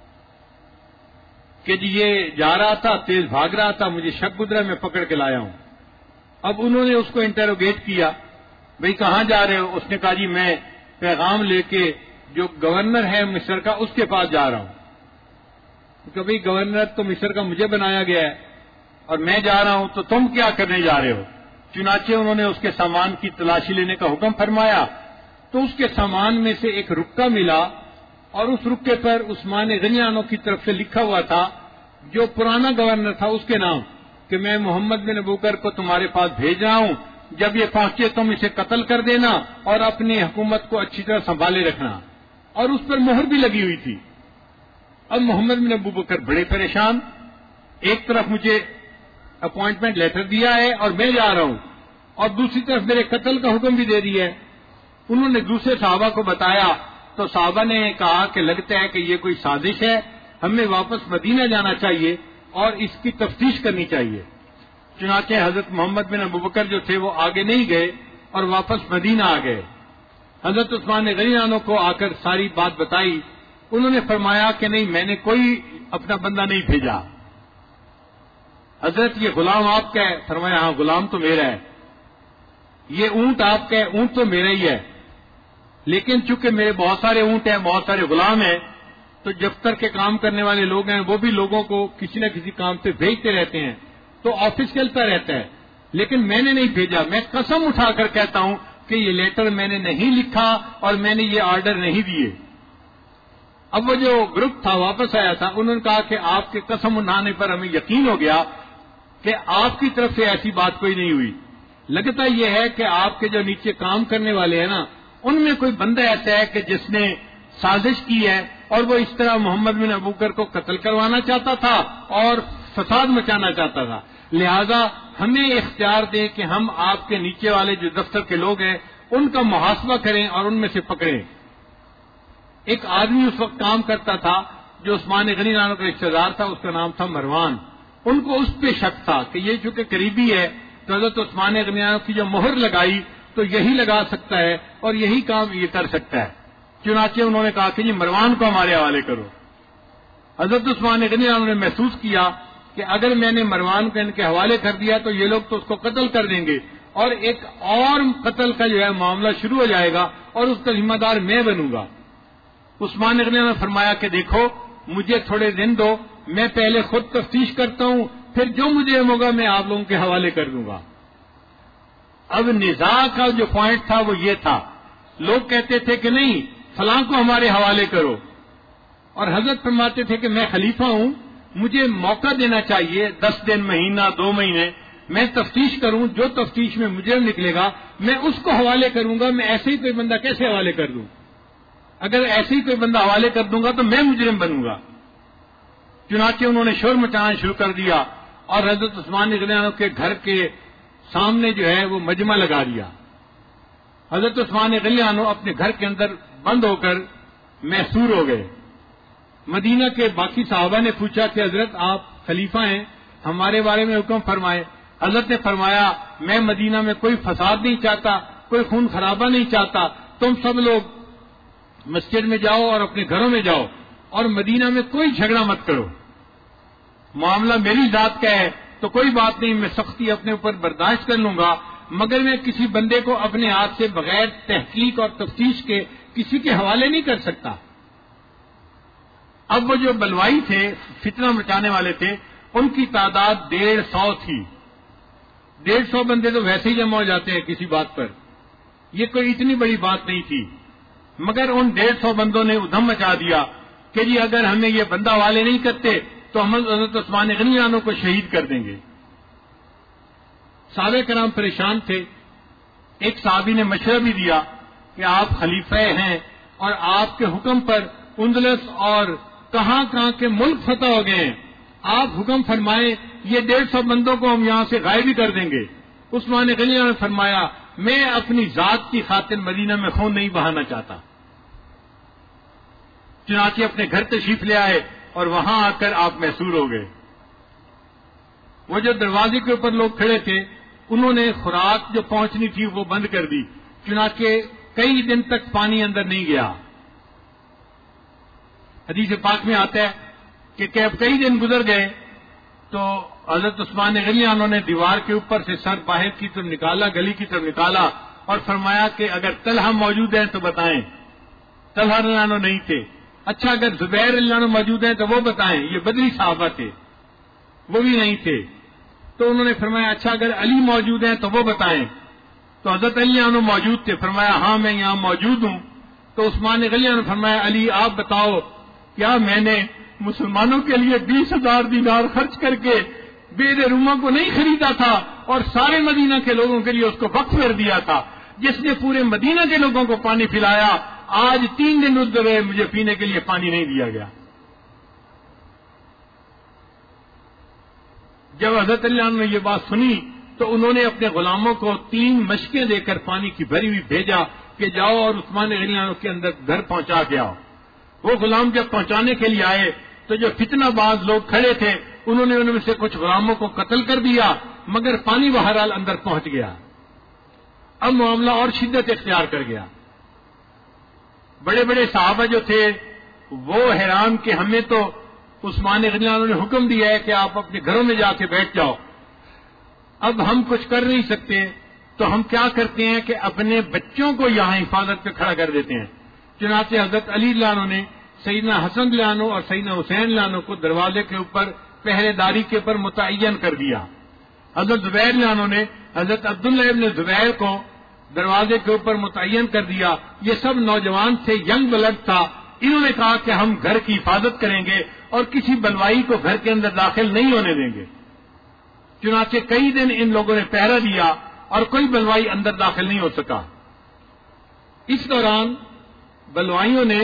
کہ جی یہ جا رہا تھا، تیز بھاگ رہا تھا، مجھے شک گزرا، میں پکڑ کے لایا ہوں. اب انہوں نے اس کو انٹروگیٹ کیا، بھئی کہاں جا رہے ہو؟ اس نے کہا جی میں پیغام لے کے جو گورنر ہے مصر کا اس کے پاس جا رہا ہوں. کہ بھئی گورنر تو مصر کا مجھے بنایا گیا ہے اور میں جا رہا ہوں، تو تم کیا کرنے جا رہے ہو؟ چنانچہ انہوں نے اس کے سامان کی تلاشی لینے کا حکم فرمایا. تو اس کے سامان میں سے ایک رکا ملا اور اس رکے پر عثمان غنی لانو کی طرف سے لکھا ہوا تھا جو پرانا گورنر تھا اس کے نام کہ میں محمد بن ابو بکر کو تمہارے پاس بھیج رہا ہوں، جب یہ پہنچے تم اسے قتل کر دینا اور اپنی حکومت کو اچھی طرح سنبھالے رکھنا. اور اس پر مہر بھی لگی ہوئی تھی. اب محمد بن ابو بکر بڑے پریشان، ایک طرف مجھے اپوائنٹمنٹ لیٹر دیا ہے اور میں جا رہا ہوں، اور دوسری طرف میرے قتل کا حکم بھی دے دیا ہے. انہوں نے دوسرے صحابہ کو بتایا تو صحابہ نے کہا کہ لگتا ہے کہ یہ کوئی سازش ہے، ہمیں واپس مدینہ جانا چاہیے اور اس کی تفتیش کرنی چاہیے. چنانچہ حضرت محمد بن ابو بکر جو تھے وہ آگے نہیں گئے اور واپس مدینہ آ گئے. حضرت عثمان غنی لانو کو آ کر ساری بات بتائی. انہوں نے فرمایا کہ نہیں، میں نے کوئی اپنا بندہ نہیں بھیجا. حضرت یہ غلام آپ کا ہے؟ فرمایا ہاں غلام تو میرا ہے. یہ اونٹ آپ کا ہے؟ اونٹ تو میرا ہی ہے، لیکن چونکہ میرے بہت سارے اونٹ ہیں، بہت سارے غلام ہیں، تو دفتر کے کام کرنے والے لوگ ہیں وہ بھی لوگوں کو کسی نہ کسی کام سے بھیجتے رہتے ہیں، تو آفس چلتا رہتا ہے. لیکن میں نے نہیں بھیجا. میں قسم اٹھا کر کہتا ہوں کہ یہ لیٹر میں نے نہیں لکھا اور میں نے یہ آرڈر نہیں دیے. اب وہ جو گروپ تھا واپس آیا تھا، انہوں نے کہا کہ آپ کے قسم اٹھانے پر ہمیں یقین ہو گیا کہ آپ کی طرف سے ایسی بات کوئی نہیں ہوئی. لگتا یہ ہے کہ آپ کے جو نیچے کام کرنے والے ہیں نا، ان میں کوئی بندہ ایسا ہے کہ جس نے سازش کی ہے اور وہ اس طرح محمد بن ابوبکر کو قتل کروانا چاہتا تھا اور فساد مچانا چاہتا تھا. لہذا ہمیں اختیار دیں کہ ہم آپ کے نیچے والے جو دفتر کے لوگ ہیں ان کا محاسبہ کریں اور ان میں سے پکڑیں. ایک آدمی اس وقت کام کرتا تھا جو عثمان غنی نام کا رشتہ دار تھا، اس کا نام تھا مروان. ان کو اس پہ شک تھا کہ یہ چونکہ قریبی ہے تو حضرت عثمان غنی نام کی جو مہر لگائی تو یہی لگا سکتا ہے اور یہی کام یہ کر سکتا ہے. چنانچہ انہوں نے کہا کہ جی مروان کو ہمارے حوالے کرو. حضرت عثمان غنی نام نے محسوس کیا کہ اگر میں نے مروان کو ان کے حوالے کر دیا تو یہ لوگ تو اس کو قتل کر دیں گے اور ایک اور قتل کا جو ہے معاملہ شروع ہو جائے گا اور اس کا ذمہ دار میں بنوں گا. عثمان غنی نے فرمایا کہ دیکھو مجھے تھوڑے دن دو، میں پہلے خود تفتیش کرتا ہوں، پھر جو مجھے ہوگا میں آپ لوگوں کے حوالے کر دوں گا. اب نزاع کا جو پوائنٹ تھا وہ یہ تھا، لوگ کہتے تھے کہ نہیں فلاں کو ہمارے حوالے کرو، اور حضرت فرماتے تھے کہ میں خلیفہ ہوں، مجھے موقع دینا چاہیے، دس دن، مہینہ، دو مہینے، میں تفتیش کروں، جو تفتیش میں مجرم نکلے گا میں اس کو حوالے کروں گا. میں ایسے ہی کوئی بندہ کیسے حوالے کر دوں؟ اگر ایسے ہی کوئی بندہ حوالے کر دوں گا تو میں مجرم بنوں گا. چنانچہ انہوں نے شور مچانا شروع کر دیا اور حضرت عثمان غنی عنہ کے گھر کے سامنے جو ہے وہ مجمع لگا دیا. حضرت عثمان غنی عنہ اپنے گھر کے اندر بند ہو کر محصور ہو گئے. مدینہ کے باقی صحابہ نے پوچھا کہ حضرت آپ خلیفہ ہیں، ہمارے بارے میں حکم فرمائے. حضرت نے فرمایا میں مدینہ میں کوئی فساد نہیں چاہتا، کوئی خون خرابہ نہیں چاہتا، تم سب لوگ مسجد میں جاؤ اور اپنے گھروں میں جاؤ اور مدینہ میں کوئی جھگڑا مت کرو. معاملہ میری ذات کا ہے تو کوئی بات نہیں، میں سختی اپنے اوپر برداشت کر لوں گا، مگر میں کسی بندے کو اپنے ہاتھ سے بغیر تحقیق اور تفتیش کے کسی کے حوالے نہیں کر سکتا. اب وہ جو بلوائی تھے، فتنہ مچانے والے تھے، ان کی تعداد ڈیڑھ سو تھی. ڈیڑھ سو بندے تو ویسے ہی جمع ہو جاتے ہیں کسی بات پر، یہ کوئی اتنی بڑی بات نہیں تھی. مگر ان ڈیڑھ سو بندوں نے ادھم مچا دیا کہ جی اگر ہمیں یہ بندہ والے نہیں کرتے تو ہم حضرت عثمان غنی عنہ کو شہید کر دیں گے. صحابہ کرام پریشان تھے. ایک صحابی نے مشورہ بھی دیا کہ آپ خلیفہ ہیں اور آپ کے حکم پر اندلس اور کہاں کہاں کے ملک فتح ہو گئے ہیں، آپ حکم فرمائیں یہ ڈیڑھ سو بندوں کو ہم یہاں سے غائب ہی کر دیں گے. عثمان غنی عنہ نے فرمایا میں اپنی ذات کی خاطر مدینہ میں خون نہیں بہانا چاہتا. چنانچہ اپنے گھر تشریف لے آئے اور وہاں آ کر آپ محصور ہو گئے. وہ جو دروازے کے اوپر لوگ کھڑے تھے انہوں نے خوراک جو پہنچنی تھی وہ بند کر دی. چنانچہ کئی دن تک پانی اندر نہیں گیا. حدیث پاک میں آتا ہے کہ کہ اب کئی دن گزر گئے تو حضرت عثمان غنی عنہ نے دیوار کے اوپر سے سر باہر کی طرف نکالا، گلی کی طرف نکالا اور فرمایا کہ اگر طلحہ موجود ہیں تو بتائیں. طلحہ رضی اللہ عنہ نہیں تھے. اچھا اگر زبیر رضی اللہ عنہ موجود ہیں تو وہ بتائیں، یہ بدری صحابہ تھے، وہ بھی نہیں تھے. تو انہوں نے فرمایا اچھا اگر علی موجود ہیں تو وہ بتائیں. تو حضرت علی عنہ موجود تھے. فرمایا ہاں میں یہاں موجود ہوں. تو عثمان غنی عنہ فرمایا علی آپ بتاؤ کیا میں نے مسلمانوں کے لیے بیس ہزار دینار خرچ کر کے بید روما کو نہیں خریدا تھا اور سارے مدینہ کے لوگوں کے لیے اس کو وقف کر دیا تھا، جس نے پورے مدینہ کے لوگوں کو پانی پلایا. آج تین دن گزر گئے مجھے پینے کے لیے پانی نہیں دیا گیا. جب حضرت علی عنہ نے یہ بات سنی تو انہوں نے اپنے غلاموں کو تین مشکیں دے کر پانی کی بھری ہوئی بھیجا کہ جاؤ اور عثمان غنی عنہ کے اندر گھر پہنچا کے آؤ. وہ غلام جب پہنچانے کے لیے آئے تو جو فتنہ باز لوگ کھڑے تھے انہوں نے ان میں سے کچھ غلاموں کو قتل کر دیا، مگر پانی بہرحال اندر پہنچ گیا. اب معاملہ اور شدت اختیار کر گیا. بڑے بڑے صحابہ جو تھے وہ حیران کہ ہمیں تو عثمان غنی عنہ نے حکم دیا ہے کہ آپ اپنے گھروں میں جا کے بیٹھ جاؤ، اب ہم کچھ کر نہیں سکتے. تو ہم کیا کرتے ہیں کہ اپنے بچوں کو یہاں حفاظت پہ کھڑا کر دیتے ہیں. چنانچہ حضرت علی رضی اللہ عنہ نے سیدنا حسن رضی اللہ عنہ اور سیدنا حسین رضی اللہ عنہ کو دروازے کے اوپر پہرے داری کے اوپر متعین کر دیا. حضرت زبیر رضی اللہ عنہ نے حضرت عبداللہ ابن زبیر کو دروازے کے اوپر متعین کر دیا. یہ سب نوجوان تھے، ینگ بلڈ تھا، انہوں نے کہا کہ ہم گھر کی حفاظت کریں گے اور کسی بلوائی کو گھر کے اندر داخل نہیں ہونے دیں گے. چنانچہ کئی دن ان لوگوں نے پہرا دیا اور کوئی بلوائی اندر داخل نہیں ہو سکا. اس دوران بلوائیوں نے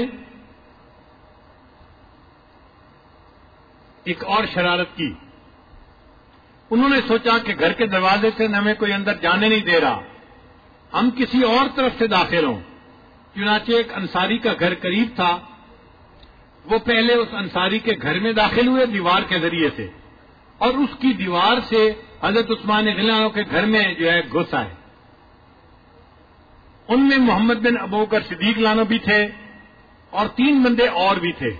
ایک اور شرارت کی. انہوں نے سوچا کہ گھر کے دروازے سے ہمیں کوئی اندر جانے نہیں دے رہا، ہم کسی اور طرف سے داخل ہوں. چنانچہ ایک انصاری کا گھر قریب تھا، وہ پہلے اس انصاری کے گھر میں داخل ہوئے دیوار کے ذریعے سے، اور اس کی دیوار سے حضرت عثمان غنی عنہ کے گھر میں جو ہے گھس آئے. ان میں محمد بن ابو بکر صدیق عنہ بھی تھے اور تین بندے اور بھی تھے.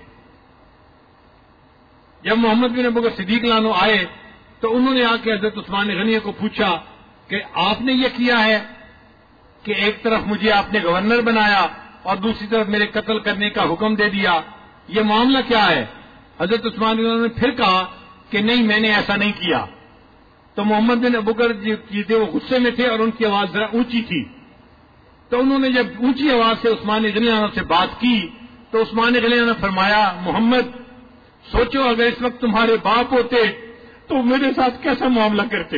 جب محمد بن ابو بکر صدیق عنہ آئے تو انہوں نے آ کے حضرت عثمان غنی کو پوچھا کہ آپ نے یہ کیا ہے کہ ایک طرف مجھے آپ نے گورنر بنایا اور دوسری طرف میرے قتل کرنے کا حکم دے دیا، یہ معاملہ کیا ہے؟ حضرت عثمان غنی نے پھر کہا کہ نہیں، میں نے ایسا نہیں کیا. تو محمد بن ابو بکر جو تھے وہ غصے میں تھے اور ان کی آواز ذرا اونچی تھی. تو انہوں نے جب اونچی آواز سے عثمان غنی عنہ سے بات کی تو عثمان غنی عنہ نے فرمایا، محمد سوچو اگر اس وقت تمہارے باپ ہوتے تو میرے ساتھ کیسا معاملہ کرتے؟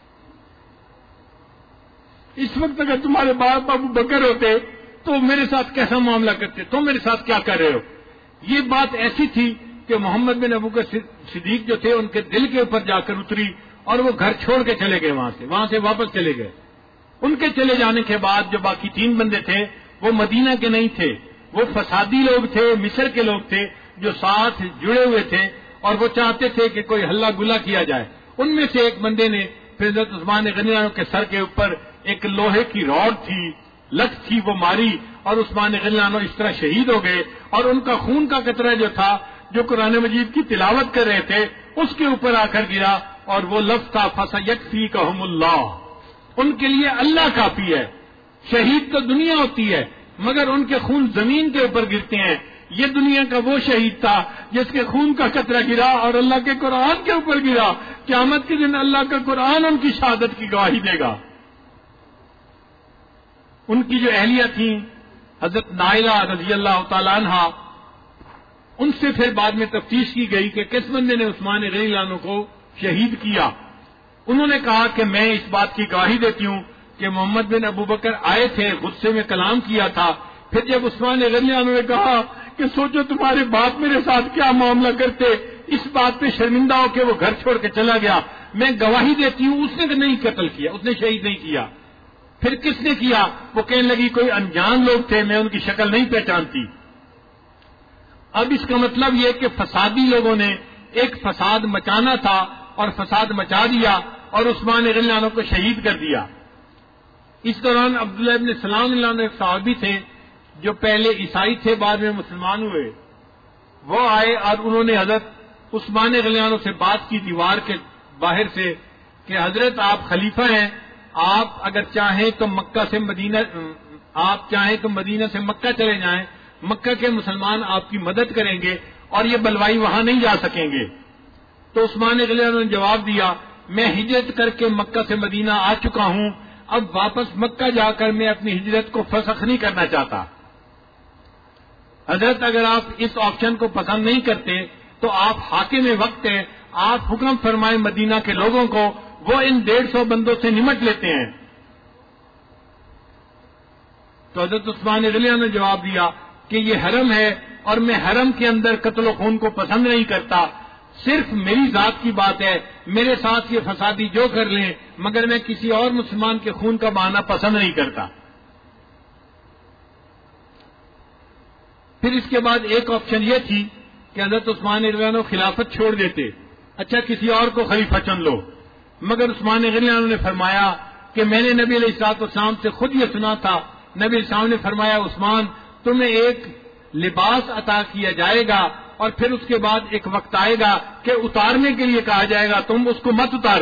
اس وقت اگر تمہارے باپ ابو بکر ہوتے تو میرے ساتھ کیسا معاملہ کرتے؟ تم میرے ساتھ کیا کر رہے ہو؟ یہ بات ایسی تھی کہ محمد بن ابو بکر صدیق جو تھے ان کے دل کے اوپر جا کر اتری اور وہ گھر چھوڑ کے چلے گئے، وہاں سے وہاں سے واپس چلے گئے. ان کے چلے جانے کے بعد جو باقی تین بندے تھے وہ مدینہ کے نہیں تھے، وہ فسادی لوگ تھے، مصر کے لوگ تھے جو ساتھ جڑے ہوئے تھے اور وہ چاہتے تھے کہ کوئی ہلا گلا کیا جائے. ان میں سے ایک بندے نے پھر حضرت عثمان غنی عنہ کے سر کے اوپر ایک لوہے کی راڈ تھی، لت تھی، وہ ماری اور عثمان غنی عنہ اس طرح شہید ہو گئے. اور ان کا خون کا قطرہ جو تھا جو قرآن مجید کی تلاوت کر رہے تھے اس کے اوپر آ کر گرا اور وہ لفظ تھا فَسَيَكْفِيكَهُمُ اللَّهُ. ان کے لیے اللہ کافی ہے. شہید تو دنیا ہوتی ہے مگر ان کے خون زمین کے اوپر گرتے ہیں. یہ دنیا کا وہ شہید تھا جس کے خون کا قطرہ گرا اور اللہ کے قرآن کے اوپر گرا. قیامت کے دن اللہ کا قرآن ان کی شہادت کی گواہی دے گا. ان کی جو اہلیہ تھیں حضرت نائلہ رضی اللہ تعالی عنہا، ان سے پھر بعد میں تفتیش کی گئی کہ کس بندے نے عثمان غنی عنہ کو شہید کیا. انہوں نے کہا کہ میں اس بات کی گواہی دیتی ہوں کہ محمد بن ابو بکر آئے تھے، غصے میں کلام کیا تھا. پھر جب عثمان غنی عنہ نے کہا کہ سوچو تمہارے باپ میرے ساتھ کیا معاملہ کرتے، اس بات پہ شرمندہ ہو کے وہ گھر چھوڑ کے چلا گیا. میں گواہی دیتی ہوں اس نے نہیں قتل کیا، اس نے شہید نہیں کیا. پھر کس نے کیا؟ وہ کہنے لگی کوئی انجان لوگ تھے، میں ان کی شکل نہیں پہچانتی. اب اس کا مطلب یہ کہ فسادی لوگوں نے ایک فساد مچانا تھا اور فساد مچا دیا اور عثمان غنی عنہ کو شہید کر دیا. اس دوران عبداللہ ابن سلام اللہ ایک صحابی تھے جو پہلے عیسائی تھے بعد میں مسلمان ہوئے. وہ آئے اور انہوں نے حضرت عثمان غنی عنہ سے بات کی دیوار کے باہر سے کہ حضرت آپ خلیفہ ہیں، آپ اگر چاہیں تو مکہ سے مدینہ آپ چاہیں تو مدینہ سے مکہ چلے جائیں، مکہ کے مسلمان آپ کی مدد کریں گے اور یہ بلوائی وہاں نہیں جا سکیں گے. تو عثمان غنی عنہ نے جواب دیا، میں ہجرت کر کے مکہ سے مدینہ آ چکا ہوں، اب واپس مکہ جا کر میں اپنی ہجرت کو فسخ نہیں کرنا چاہتا. حضرت اگر آپ اس آپشن کو پسند نہیں کرتے تو آپ حاکم وقت ہیں، آپ حکم فرمائیں مدینہ کے لوگوں کو، وہ ان ڈیڑھ سو بندوں سے نمٹ لیتے ہیں. تو حضرت عثمان غنی عنہ نے جواب دیا کہ یہ حرم ہے اور میں حرم کے اندر قتل و خون کو پسند نہیں کرتا. صرف میری ذات کی بات ہے، میرے ساتھ یہ فسادی جو کر لیں مگر میں کسی اور مسلمان کے خون کا بہانا پسند نہیں کرتا. پھر اس کے بعد ایک آپشن یہ تھی کہ حضرت عثمان غنی عنہ خلافت چھوڑ دیتے، اچھا کسی اور کو خلیفہ چن لو. مگر عثمان غنی عنہ نے فرمایا کہ میں نے نبی علیہ الصلوۃ والسلام سے خود یہ سنا تھا، نبی علیہ السلام نے فرمایا عثمان تمہیں ایک لباس عطا کیا جائے گا اور پھر اس کے بعد ایک وقت آئے گا کہ اتارنے کے لیے کہا جائے گا، تم اس کو مت اتار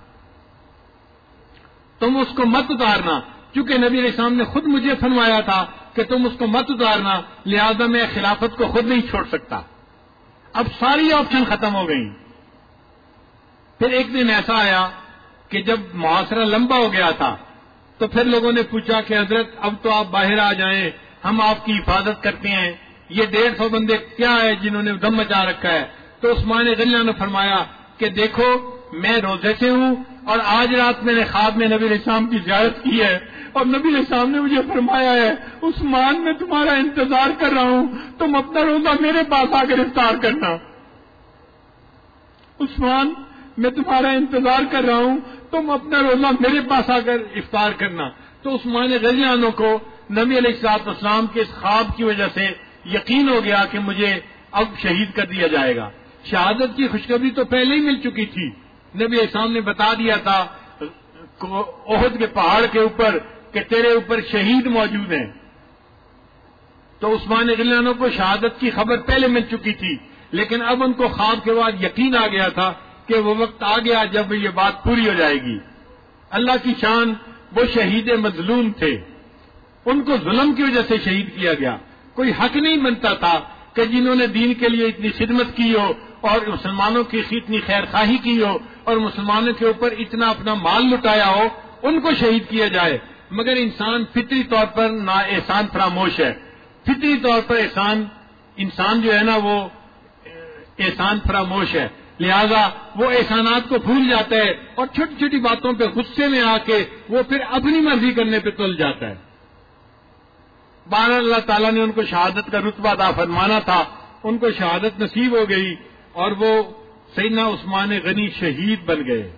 تم اس کو مت اتارنا کیونکہ نبی علیہ السلام نے خود مجھے فرمایا تھا کہ تم اس کو مت اتارنا، لہذا میں خلافت کو خود نہیں چھوڑ سکتا. اب ساری آپشن ختم ہو گئی. پھر ایک دن ایسا آیا کہ جب محاصرہ لمبا ہو گیا تھا تو پھر لوگوں نے پوچھا کہ حضرت اب تو آپ باہر آ جائیں، ہم آپ کی حفاظت کرتے ہیں. یہ ڈیڑھ سو بندے کیا ہے جنہوں نے دم مچا رکھا ہے؟ تو عثمان غنی اللہ نے فرمایا کہ دیکھو میں روزے سے ہوں اور آج رات میں نے خواب میں نبی علیہ السلام کی زیارت کی ہے اور نبی علیہ السلام نے مجھے فرمایا ہے عثمان میں تمہارا انتظار کر رہا ہوں، تم اپنا روزہ میرے پاس آ کر افطار کرنا۔ عثمان میں تمہارا انتظار کر رہا ہوں، تم اپنا روزہ میرے پاس آ کر افطار کرنا۔ تو عثمان غنی عنہ کو نبی علیہ الصلوۃ والسلام کے اس خواب کی وجہ سے یقین ہو گیا کہ مجھے اب شہید کر دیا جائے گا۔ شہادت کی خوشخبری تو پہلے ہی مل چکی تھی، نبی علیہ السلام نے بتا دیا تھا احد کے پہاڑ کے اوپر کہ تیرے اوپر شہید موجود ہیں۔ تو عثمان غنی عنہ کو شہادت کی خبر پہلے مل چکی تھی، لیکن اب ان کو خواب کے بعد یقین آ گیا تھا کہ وہ وقت آ گیا جب یہ بات پوری ہو جائے گی۔ اللہ کی شان، وہ شہید مظلوم تھے، ان کو ظلم کی وجہ سے شہید کیا گیا۔ کوئی حق نہیں بنتا تھا کہ جنہوں نے دین کے لیے اتنی خدمت کی ہو اور مسلمانوں کی اتنی خیر خواہی کی ہو اور مسلمانوں کے اوپر اتنا اپنا مال لٹایا ہو، ان کو شہید کیا جائے۔ مگر انسان فطری طور پر نا احسان فراموش ہے، فطری طور پر احسان انسان جو ہے نا وہ احسان فراموش ہے، لہذا وہ احسانات کو بھول جاتا ہے اور چھوٹی چھوٹی باتوں پہ غصے میں آ کے وہ پھر اپنی مرضی کرنے پہ تل جاتا ہے۔ بہرحال اللہ تعالیٰ نے ان کو شہادت کا رتبہ عطا فرمانا تھا، ان کو شہادت نصیب ہو گئی اور وہ سیدنا عثمان غنی شہید بن گئے۔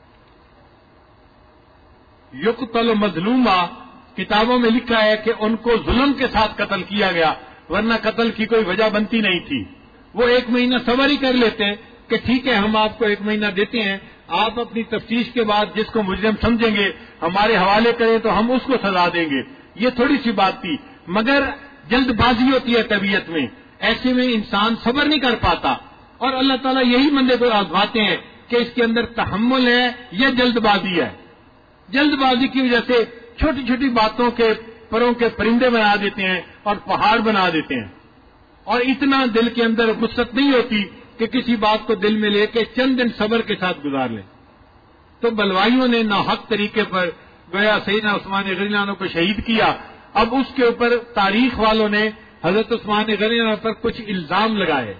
یقتل مظلوما کتابوں میں لکھا ہے کہ ان کو ظلم کے ساتھ قتل کیا گیا، ورنہ قتل کی کوئی وجہ بنتی نہیں تھی۔ وہ ایک مہینہ صبر ہی کر لیتے کہ ٹھیک ہے ہم آپ کو ایک مہینہ دیتے ہیں، آپ اپنی تفتیش کے بعد جس کو مجرم سمجھیں گے ہمارے حوالے کریں تو ہم اس کو سزا دیں گے۔ یہ تھوڑی سی بات تھی، مگر جلد بازی ہوتی ہے طبیعت میں، ایسے میں انسان صبر نہیں کر پاتا، اور اللہ تعالیٰ یہی بندے کو آزماتے ہیں کہ اس کے اندر تحمل ہے یا جلد بازی ہے۔ جلد بازی کی وجہ سے چھوٹی چھوٹی باتوں کے پروں کے پرندے بنا دیتے ہیں اور پہاڑ بنا دیتے ہیں، اور اتنا دل کے اندر وسعت نہیں ہوتی کہ کسی بات کو دل میں لے کے چند دن صبر کے ساتھ گزار لیں۔ تو بلوائیوں نے ناحق طریقے پر گویا سیدنا عثمان غنی عنہ کو شہید کیا۔ اب اس کے اوپر تاریخ والوں نے حضرت عثمان غنی عنہ پر کچھ الزام لگائے۔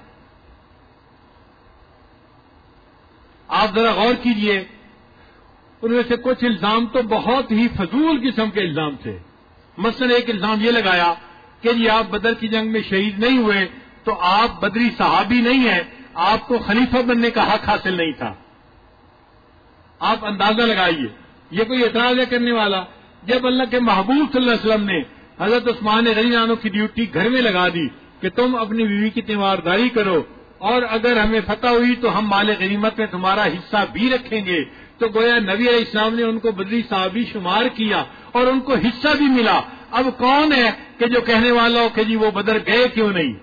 آپ ذرا غور کیجئے، ان میں سے کچھ الزام تو بہت ہی فضول قسم کے الزام تھے۔ مثلا ایک الزام یہ لگایا کہ جی آپ بدر کی جنگ میں شہید نہیں ہوئے تو آپ بدری صحابی نہیں ہیں، آپ کو خلیفہ بننے کا حق حاصل نہیں تھا۔ آپ اندازہ لگائیے، یہ کوئی اعتراض ہے کرنے والا؟ جب اللہ کے محبوب صلی اللہ علیہ وسلم نے حضرت عثمان غنی عنہ کی ڈیوٹی گھر میں لگا دی کہ تم اپنی بیوی کی تیمارداری کرو اور اگر ہمیں فتح ہوئی تو ہم مال غنیمت میں تمہارا حصہ بھی رکھیں گے، تو گویا نبی علیہ السلام نے ان کو بدری صحابی شمار کیا اور ان کو حصہ بھی ملا۔ اب کون ہے کہ جو کہنے والا ہو کہ جی وہ بدر گئے کیوں نہیں؟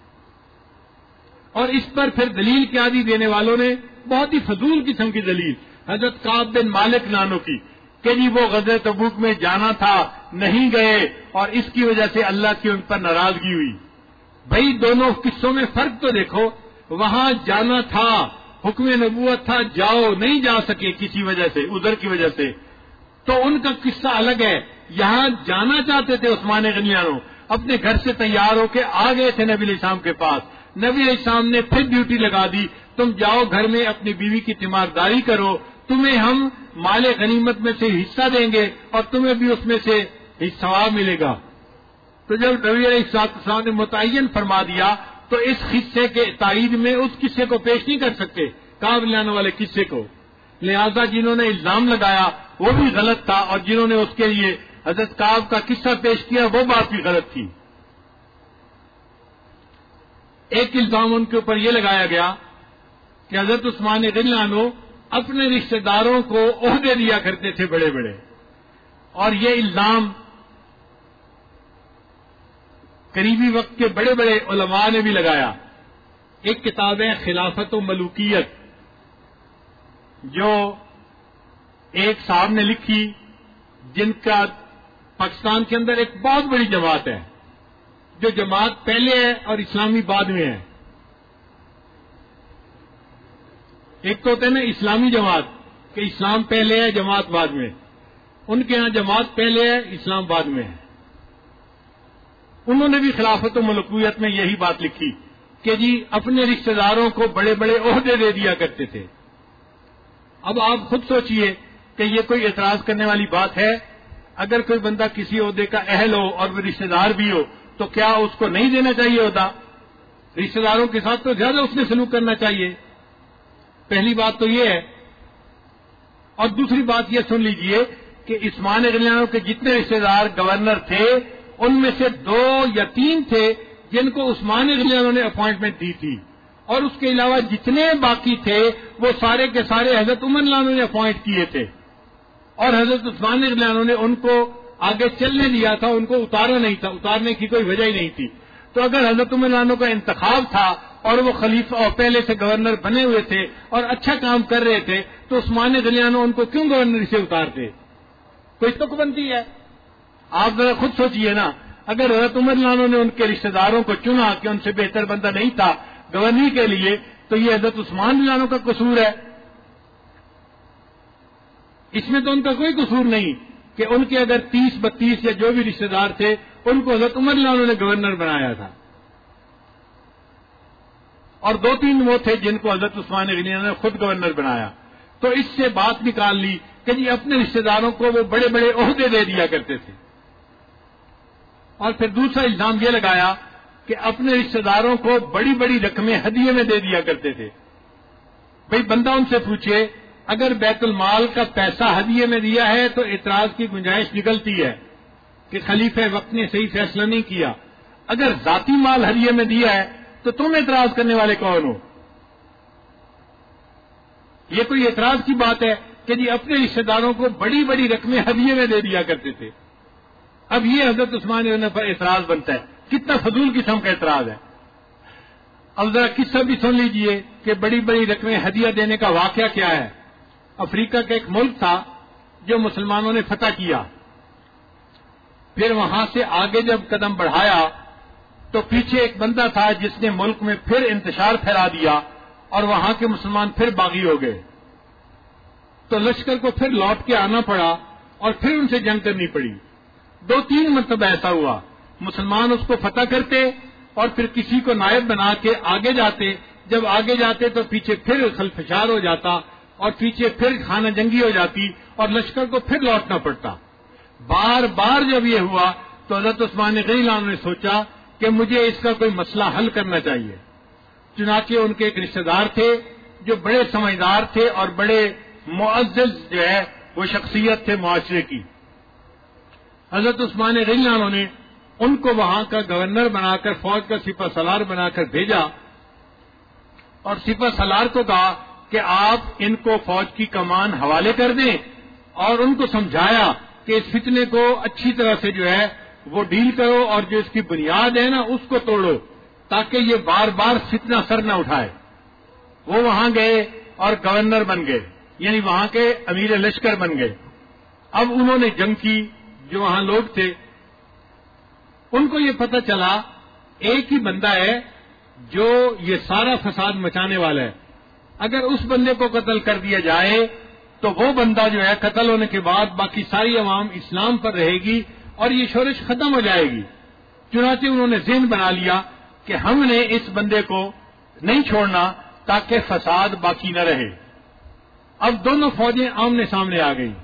اور اس پر پھر دلیل کیا دی دینے والوں نے؟ بہت ہی فضول قسم کی دلیل حضرت کعب بن مالک نانو کی کہ جی وہ غزوہ تبوک میں جانا تھا، نہیں گئے اور اس کی وجہ سے اللہ کی ان پر ناراضگی ہوئی۔ بھائی دونوں قصوں میں فرق تو دیکھو، وہاں جانا تھا، حکم نبوت تھا، جاؤ، نہیں جا سکے کسی وجہ سے، عذر کی وجہ سے، تو ان کا قصہ الگ ہے۔ یہاں جانا چاہتے تھے عثمان غنی عنہ، اپنے گھر سے تیار ہو کے آ گئے تھے نبی علیہ السلام کے پاس، نبی علیہ السلام نے پھر ڈیوٹی لگا دی، تم جاؤ گھر میں اپنی بیوی کی تیمارداری کرو، تمہیں ہم مال غنیمت میں سے حصہ دیں گے اور تمہیں بھی اس میں سے ثواب ملے گا۔ تو جب نبی علیہ السلام نے متعین فرما دیا تو اس قصے کے تائید میں اس قصے کو پیش نہیں کر سکتے، کعب لانے والے قصے کو، لہذا جنہوں نے الزام لگایا وہ بھی غلط تھا اور جنہوں نے اس کے لیے حضرت کعب کا قصہ پیش کیا وہ بات بھی غلط تھی۔ ایک الزام ان کے اوپر یہ لگایا گیا کہ حضرت عثمان غنی عنہ اپنے رشتہ داروں کو عہدے دیا کرتے تھے بڑے بڑے، اور یہ الزام قریبی وقت کے بڑے بڑے علماء نے بھی لگایا۔ ایک کتاب ہے خلافت و ملوکیت، جو ایک صاحب نے لکھی، جن کا پاکستان کے اندر ایک بہت بڑی جماعت ہے، جو جماعت پہلے ہے اور اسلامی بعد میں ہے۔ ایک تو ہوتا ہے نا اسلامی جماعت کہ اسلام پہلے ہے جماعت بعد میں، ان کے ہاں جماعت پہلے ہے اسلام بعد میں ہے۔ انہوں نے بھی خلافت و ملوکیت میں یہی بات لکھی کہ جی اپنے رشتہ داروں کو بڑے بڑے عہدے دے دیا کرتے تھے. اب آپ خود سوچئے کہ یہ کوئی اعتراض کرنے والی بات ہے؟ اگر کوئی بندہ کسی عہدے کا اہل ہو اور وہ رشتہ دار بھی ہو تو کیا اس کو نہیں دینا چاہیے عہدہ؟ رشتہ داروں کے ساتھ تو زیادہ اس نے سلوک کرنا چاہیے. پہلی بات تو یہ ہے. اور دوسری بات یہ سن لیجئے کہ عثمان رضی اللہ عنہ کے جتنے رشتہ دار گورنر تھے ان میں سے دو یا تین تھے جن کو عثمان رضی اللہ عنہ نے اپوائنٹمنٹ دی تھی، اور اس کے علاوہ جتنے باقی تھے وہ سارے کے سارے حضرت عمر رضی اللہ عنہ نے اپوائنٹ کیے تھے، اور حضرت عثمان رضی اللہ عنہ نے ان کو آگے چلنے دیا تھا، ان کو اتارا نہیں تھا، اتارنے کی کوئی وجہ ہی نہیں تھی. تو اگر حضرت عمر رضی اللہ عنہ کا انتخاب تھا اور وہ خلیفہ اور پہلے سے گورنر بنے ہوئے تھے اور اچھا کام کر رہے تھے تو عثمان رضی اللہ عنہ ان کو کیوں گورنر سے اتارتے؟ کوئی تک بنتی ہے؟ آپ ذرا خود سوچئے نا. اگر حضرت عمر رضی اللہ عنہ نے ان کے رشتہ داروں کو چنا کہ ان سے بہتر بندہ نہیں تھا گورنری کے لیے تو یہ حضرت عثمان رضی اللہ عنہ کا قصور ہے؟ اس میں تو ان کا کوئی قصور نہیں کہ ان کے اگر تیس بتیس یا جو بھی رشتہ دار تھے ان کو حضرت عمر رضی اللہ عنہ نے گورنر بنایا تھا، اور دو تین وہ تھے جن کو حضرت عثمان رضی اللہ عنہ نے خود گورنر بنایا. تو اس سے بات نکال لی کہ جی اپنے رشتہ داروں کو وہ بڑے بڑے عہدے دے دیا کرتے تھے. اور پھر دوسرا الزام یہ لگایا کہ اپنے رشتہ داروں کو بڑی بڑی رقمیں ہدیے میں دے دیا کرتے تھے. بھئی بندہ ان سے پوچھے اگر بیت المال کا پیسہ ہدیے میں دیا ہے تو اعتراض کی گنجائش نکلتی ہے کہ خلیفہ وقت نے صحیح فیصلہ نہیں کیا. اگر ذاتی مال ہدیے میں دیا ہے تو تم اعتراض کرنے والے کون ہو؟ یہ کوئی اعتراض کی بات ہے کہ جی اپنے رشتہ داروں کو بڑی بڑی رقمیں ہدیے میں دے دیا کرتے تھے. اب یہ حضرت عثمان رضی اللہ عنہ پر اعتراض بنتا ہے. کتنا فضول قسم کا اعتراض ہے. اب ذرا قصہ بھی سن لیجئے کہ بڑی بڑی رقمیں ہدیہ دینے کا واقعہ کیا ہے. افریقہ کا ایک ملک تھا جو مسلمانوں نے فتح کیا، پھر وہاں سے آگے جب قدم بڑھایا تو پیچھے ایک بندہ تھا جس نے ملک میں پھر انتشار پھیلا دیا اور وہاں کے مسلمان پھر باغی ہو گئے. تو لشکر کو پھر لوٹ کے آنا پڑا اور پھر ان سے جنگ کرنی پڑی. دو تین مرتبہ ایسا ہوا مسلمان اس کو فتح کرتے اور پھر کسی کو نائب بنا کے آگے جاتے. جب آگے جاتے تو پیچھے پھر خلفشار ہو جاتا اور پیچھے پھر خانہ جنگی ہو جاتی اور لشکر کو پھر لوٹنا پڑتا. بار بار جب یہ ہوا تو حضرت عثمان رضی اللہ عنہ نے سوچا کہ مجھے اس کا کوئی مسئلہ حل کرنا چاہیے. چنانچہ ان کے ایک رشتہ دار تھے جو بڑے سمجھدار تھے اور بڑے معزز جو ہے وہ شخصیت تھے معاشرے کی. حضرت عثمان رضی اللہ عنہ نے ان کو وہاں کا گورنر بنا کر فوج کا سپہ سالار بنا کر بھیجا اور سپہ سالار کو کہا کہ آپ ان کو فوج کی کمان حوالے کر دیں اور ان کو سمجھایا کہ اس فتنے کو اچھی طرح سے جو ہے وہ ڈیل کرو اور جو اس کی بنیاد ہے نا اس کو توڑو تاکہ یہ بار بار فتنہ سر نہ اٹھائے. وہ وہاں گئے اور گورنر بن گئے، یعنی وہاں کے امیر لشکر بن گئے. اب انہوں نے جنگ کی. جو وہاں لوگ تھے ان کو یہ پتہ چلا ایک ہی بندہ ہے جو یہ سارا فساد مچانے والا ہے. اگر اس بندے کو قتل کر دیا جائے تو وہ بندہ جو ہے قتل ہونے کے بعد باقی ساری عوام اسلام پر رہے گی اور یہ شورش ختم ہو جائے گی. چنانچہ انہوں نے ذہن بنا لیا کہ ہم نے اس بندے کو نہیں چھوڑنا تاکہ فساد باقی نہ رہے. اب دونوں فوجیں آمنے سامنے آ گئی.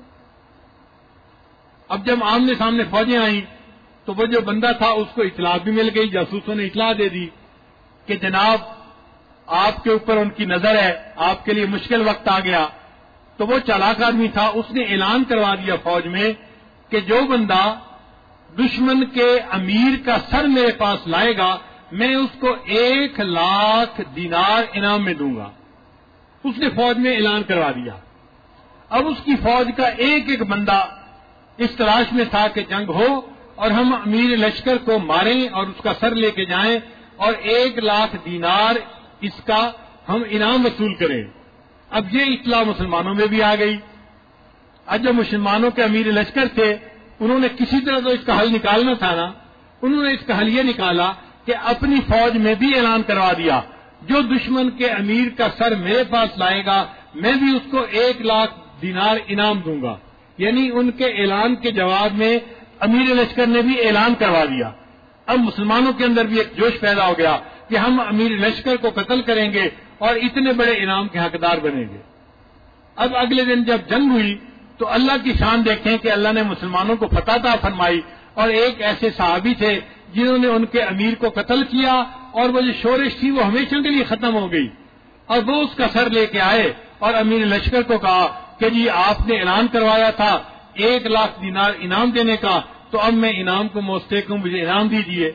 اب جب آمنے سامنے فوجیں آئیں تو وہ جو بندہ تھا اس کو اطلاع بھی مل گئی، جاسوسوں نے اطلاع دے دی کہ جناب آپ کے اوپر ان کی نظر ہے، آپ کے لیے مشکل وقت آ گیا. تو وہ چالاک آدمی تھا، اس نے اعلان کروا دیا فوج میں کہ جو بندہ دشمن کے امیر کا سر میرے پاس لائے گا میں اس کو ایک لاکھ دینار انعام میں دوں گا. اس نے فوج میں اعلان کروا دیا. اب اس کی فوج کا ایک ایک بندہ اس تلاش میں تھا کہ جنگ ہو اور ہم امیر لشکر کو ماریں اور اس کا سر لے کے جائیں اور ایک لاکھ دینار اس کا ہم انعام وصول کریں. اب یہ اطلاع مسلمانوں میں بھی آ گئی. اب جو مسلمانوں کے امیر لشکر تھے انہوں نے کسی طرح تو اس کا حل نکالنا تھا نا. انہوں نے اس کا حل یہ نکالا کہ اپنی فوج میں بھی اعلان کروا دیا جو دشمن کے امیر کا سر میرے پاس لائے گا میں بھی اس کو ایک لاکھ دینار انعام دوں گا. یعنی ان کے اعلان کے جواب میں امیر لشکر نے بھی اعلان کروا دیا اب مسلمانوں کے اندر بھی ایک جوش پیدا ہو گیا کہ ہم امیر لشکر کو قتل کریں گے اور اتنے بڑے انعام کے حقدار بنیں گے. اب اگلے دن جب جنگ ہوئی تو اللہ کی شان دیکھیں کہ اللہ نے مسلمانوں کو فتح عطا فرمائی، اور ایک ایسے صحابی تھے جنہوں نے ان کے امیر کو قتل کیا، اور وہ جو شورش تھی وہ ہمیشہ کے لیے ختم ہو گئی. اور وہ اس کا سر لے کے آئے اور امیر لشکر کو کہا کہ جی آپ نے اعلان کروایا تھا ایک لاکھ دینار انعام دینے کا، تو اب میں انعام کو مستحق ہوں، مجھے انعام دیجیے.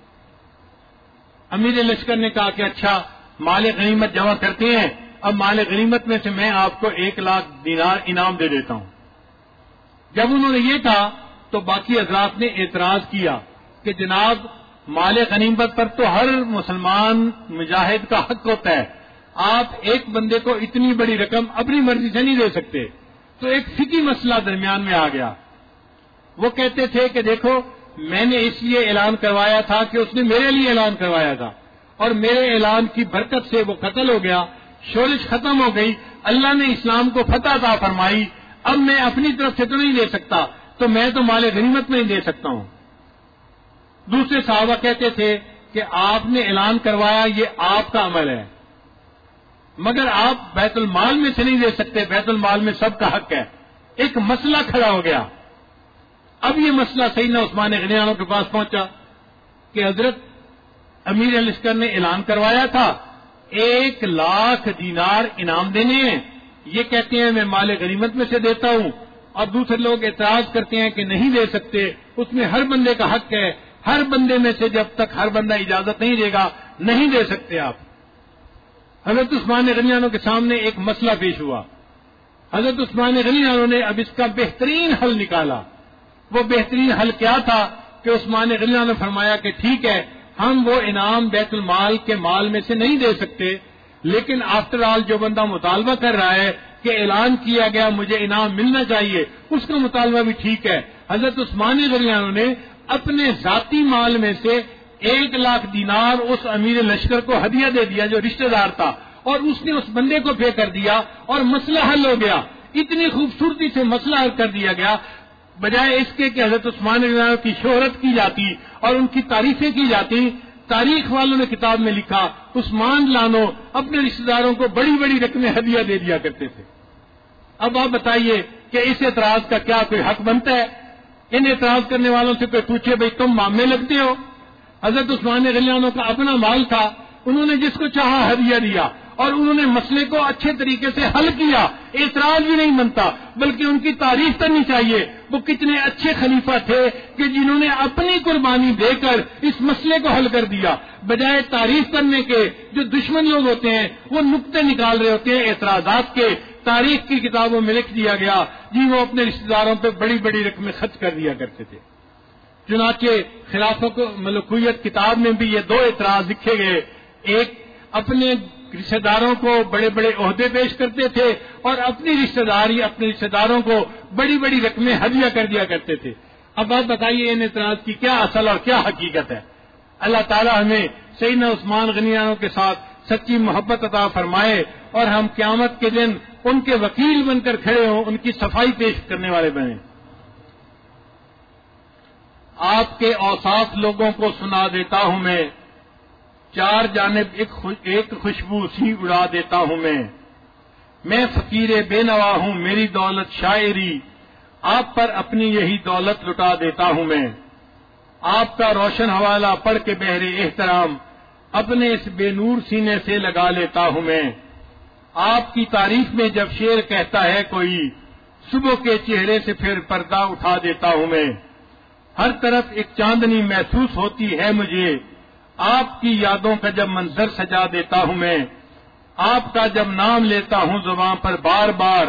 امیر لشکر نے کہا کہ اچھا مال غنیمت جمع کرتے ہیں، اب مال غنیمت میں سے میں آپ کو ایک لاکھ دینار انعام دے دیتا ہوں. جب انہوں نے یہ کہا تو باقی حضرات نے اعتراض کیا کہ جناب مال غنیمت پر تو ہر مسلمان مجاہد کا حق ہوتا ہے، آپ ایک بندے کو اتنی بڑی رقم اپنی مرضی سے نہیں دے سکتے. تو ایک فقہی مسئلہ درمیان میں آ گیا. وہ کہتے تھے کہ دیکھو میں نے اس لیے اعلان کروایا تھا کہ اس نے میرے لیے اعلان کروایا تھا، اور میرے اعلان کی برکت سے وہ قتل ہو گیا، شورش ختم ہو گئی، اللہ نے اسلام کو فتح عطا فرمائی. اب میں اپنی طرف سے تو نہیں دے سکتا، تو میں تو مال غنیمت میں نہیں دے سکتا ہوں. دوسرے صحابہ کہتے تھے کہ آپ نے اعلان کروایا یہ آپ کا عمل ہے، مگر آپ بیت المال میں سے نہیں دے سکتے، بیت المال میں سب کا حق ہے. ایک مسئلہ کھڑا ہو گیا. اب یہ مسئلہ سیدنا عثمان غنی عنہ کے پاس پہنچا کہ حضرت امیر لشکر نے اعلان کروایا تھا ایک لاکھ دینار انعام دینے ہیں، یہ کہتے ہیں میں مال غنیمت میں سے دیتا ہوں، اور دوسرے لوگ اعتراض کرتے ہیں کہ نہیں دے سکتے، اس میں ہر بندے کا حق ہے، ہر بندے میں سے جب تک ہر بندہ اجازت نہیں دے گا نہیں دے سکتے آپ. حضرت عثمان غنی عنہ کے سامنے ایک مسئلہ پیش ہوا. حضرت عثمان غنی عنہ نے اب اس کا بہترین حل نکالا. وہ بہترین حل کیا تھا کہ عثمان غنی عنہ نے فرمایا کہ ٹھیک ہے ہم وہ انعام بیت المال کے مال میں سے نہیں دے سکتے، لیکن آفٹر آل جو بندہ مطالبہ کر رہا ہے کہ اعلان کیا گیا مجھے انعام ملنا چاہیے، اس کا مطالبہ بھی ٹھیک ہے. حضرت عثمان غنی عنہ نے اپنے ذاتی مال میں سے ایک لاکھ دینار اس امیر لشکر کو ہدیہ دے دیا جو رشتہ دار تھا، اور اس نے اس بندے کو پے کر دیا اور مسئلہ حل ہو گیا. اتنی خوبصورتی سے مسئلہ حل کر دیا گیا، بجائے اس کے کہ حضرت عثمان غنی عنہ کی شہرت کی جاتی اور ان کی تعریفیں کی جاتی. تاریخ والوں نے کتاب میں لکھا عثمان لانو اپنے رشتہ داروں کو بڑی بڑی رقمیں ہدیہ دے دیا کرتے تھے. اب آپ بتائیے کہ اس اعتراض کا کیا کوئی حق بنتا ہے؟ ان اعتراض کرنے والوں سے کوئی پوچھے بھئی تم معاملے لگتے ہو؟ حضرت عثمان غنی عنہ کا اپنا مال تھا، انہوں نے جس کو چاہا ہدیہ دیا، اور انہوں نے مسئلے کو اچھے طریقے سے حل کیا. اعتراض بھی نہیں بنتا، بلکہ ان کی تعریف کرنی چاہیے. وہ کتنے اچھے خلیفہ تھے کہ جنہوں نے اپنی قربانی دے کر اس مسئلے کو حل کر دیا. بجائے تعریف کرنے کے جو دشمن لوگ ہوتے ہیں وہ نقطے نکال رہے ہوتے ہیں اعتراضات کے. تاریخ کی کتابوں میں لکھ دیا گیا جی وہ اپنے رشتہ داروں پہ بڑی بڑی رقمیں خرچ کر دیا کرتے تھے. چنانچہ خلافت ملکویت کتاب میں بھی یہ دو اعتراض لکھے گئے. ایک اپنے رشتہ داروں کو بڑے بڑے عہدے پیش کرتے تھے، اور اپنی رشتہ داری اپنے رشتہ داروں کو بڑی بڑی رقمیں ہدیہ کر دیا کرتے تھے. اب آپ بتائیے ان اعتراض کی کیا اصل اور کیا حقیقت ہے؟ اللہ تعالی ہمیں سیدنا عثمان غنی عنہ کے ساتھ سچی محبت عطا فرمائے، اور ہم قیامت کے دن ان کے وکیل بن کر کھڑے ہوں، ان کی صفائی پیش کرنے والے بنیں. آپ کے اوصاف لوگوں کو سنا دیتا ہوں میں، چار جانب ایک ایک خوشبو سی اڑا دیتا ہوں میں. میں فقیر بے نوا ہوں، میری دولت شاعری، آپ پر اپنی یہی دولت لٹا دیتا ہوں میں. آپ کا روشن حوالہ پڑھ کے بہر احترام اپنے اس بے نور سینے سے لگا لیتا ہوں میں. آپ کی تعریف میں جب شعر کہتا ہے کوئی، صبح کے چہرے سے پھر پردہ اٹھا دیتا ہوں میں. ہر طرف ایک چاندنی محسوس ہوتی ہے مجھے، آپ کی یادوں کا جب منظر سجا دیتا ہوں میں. آپ کا جب نام لیتا ہوں زبان پر بار بار،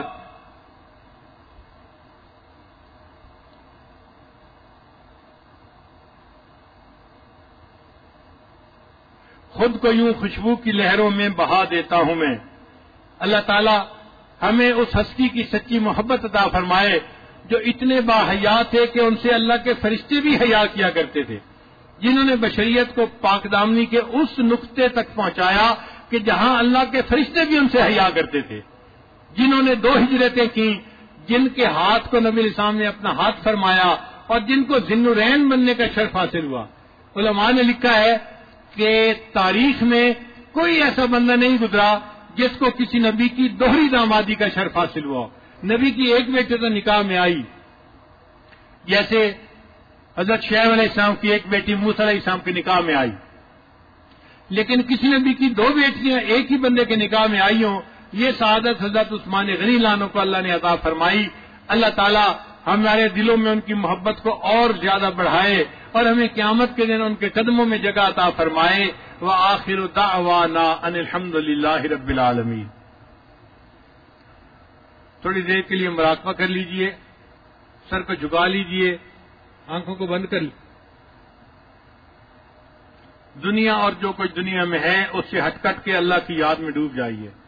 خود کو یوں خوشبو کی لہروں میں بہا دیتا ہوں میں. اللہ تعالی ہمیں اس ہستی کی سچی محبت عطا فرمائے جو اتنے باحیا تھے کہ ان سے اللہ کے فرشتے بھی حیا کیا کرتے تھے، جنہوں نے بشریت کو پاک دامنی کے اس نقطے تک پہنچایا کہ جہاں اللہ کے فرشتے بھی ان سے حیا کرتے تھے. جنہوں نے دو ہجرتیں کی، جن کے ہاتھ کو نبی اسلام نے اپنا ہاتھ فرمایا، اور جن کو ذی النورین بننے کا شرف حاصل ہوا. علماء نے لکھا ہے کہ تاریخ میں کوئی ایسا بندہ نہیں گزرا جس کو کسی نبی کی دوہری دامادی کا شرف حاصل ہوا. نبی کی ایک بیٹی تو نکاح میں آئی، جیسے حضرت شعیب علیہ السلام کی ایک بیٹی موسیٰ علیہ السلام کے نکاح میں آئی، لیکن کسی نبی کی دو بیٹیاں ایک ہی بندے کے نکاح میں آئی ہوں، یہ سعادت حضرت عثمان غنی لانو کو اللہ نے عطا فرمائی. اللہ تعالیٰ ہمارے دلوں میں ان کی محبت کو اور زیادہ بڑھائے اور ہمیں قیامت کے دن ان کے قدموں میں جگہ عطا فرمائے. وآخر دعوانا ان الحمد للہ رب العالمین. تھوڑی دیر کے لیے مراقبہ کر لیجئے، سر کو جھکا لیجئے، آنکھوں کو بند کر لیجئے. دنیا اور جو کچھ دنیا میں ہے اس سے ہٹ کٹ کے اللہ کی یاد میں ڈوب جائیے.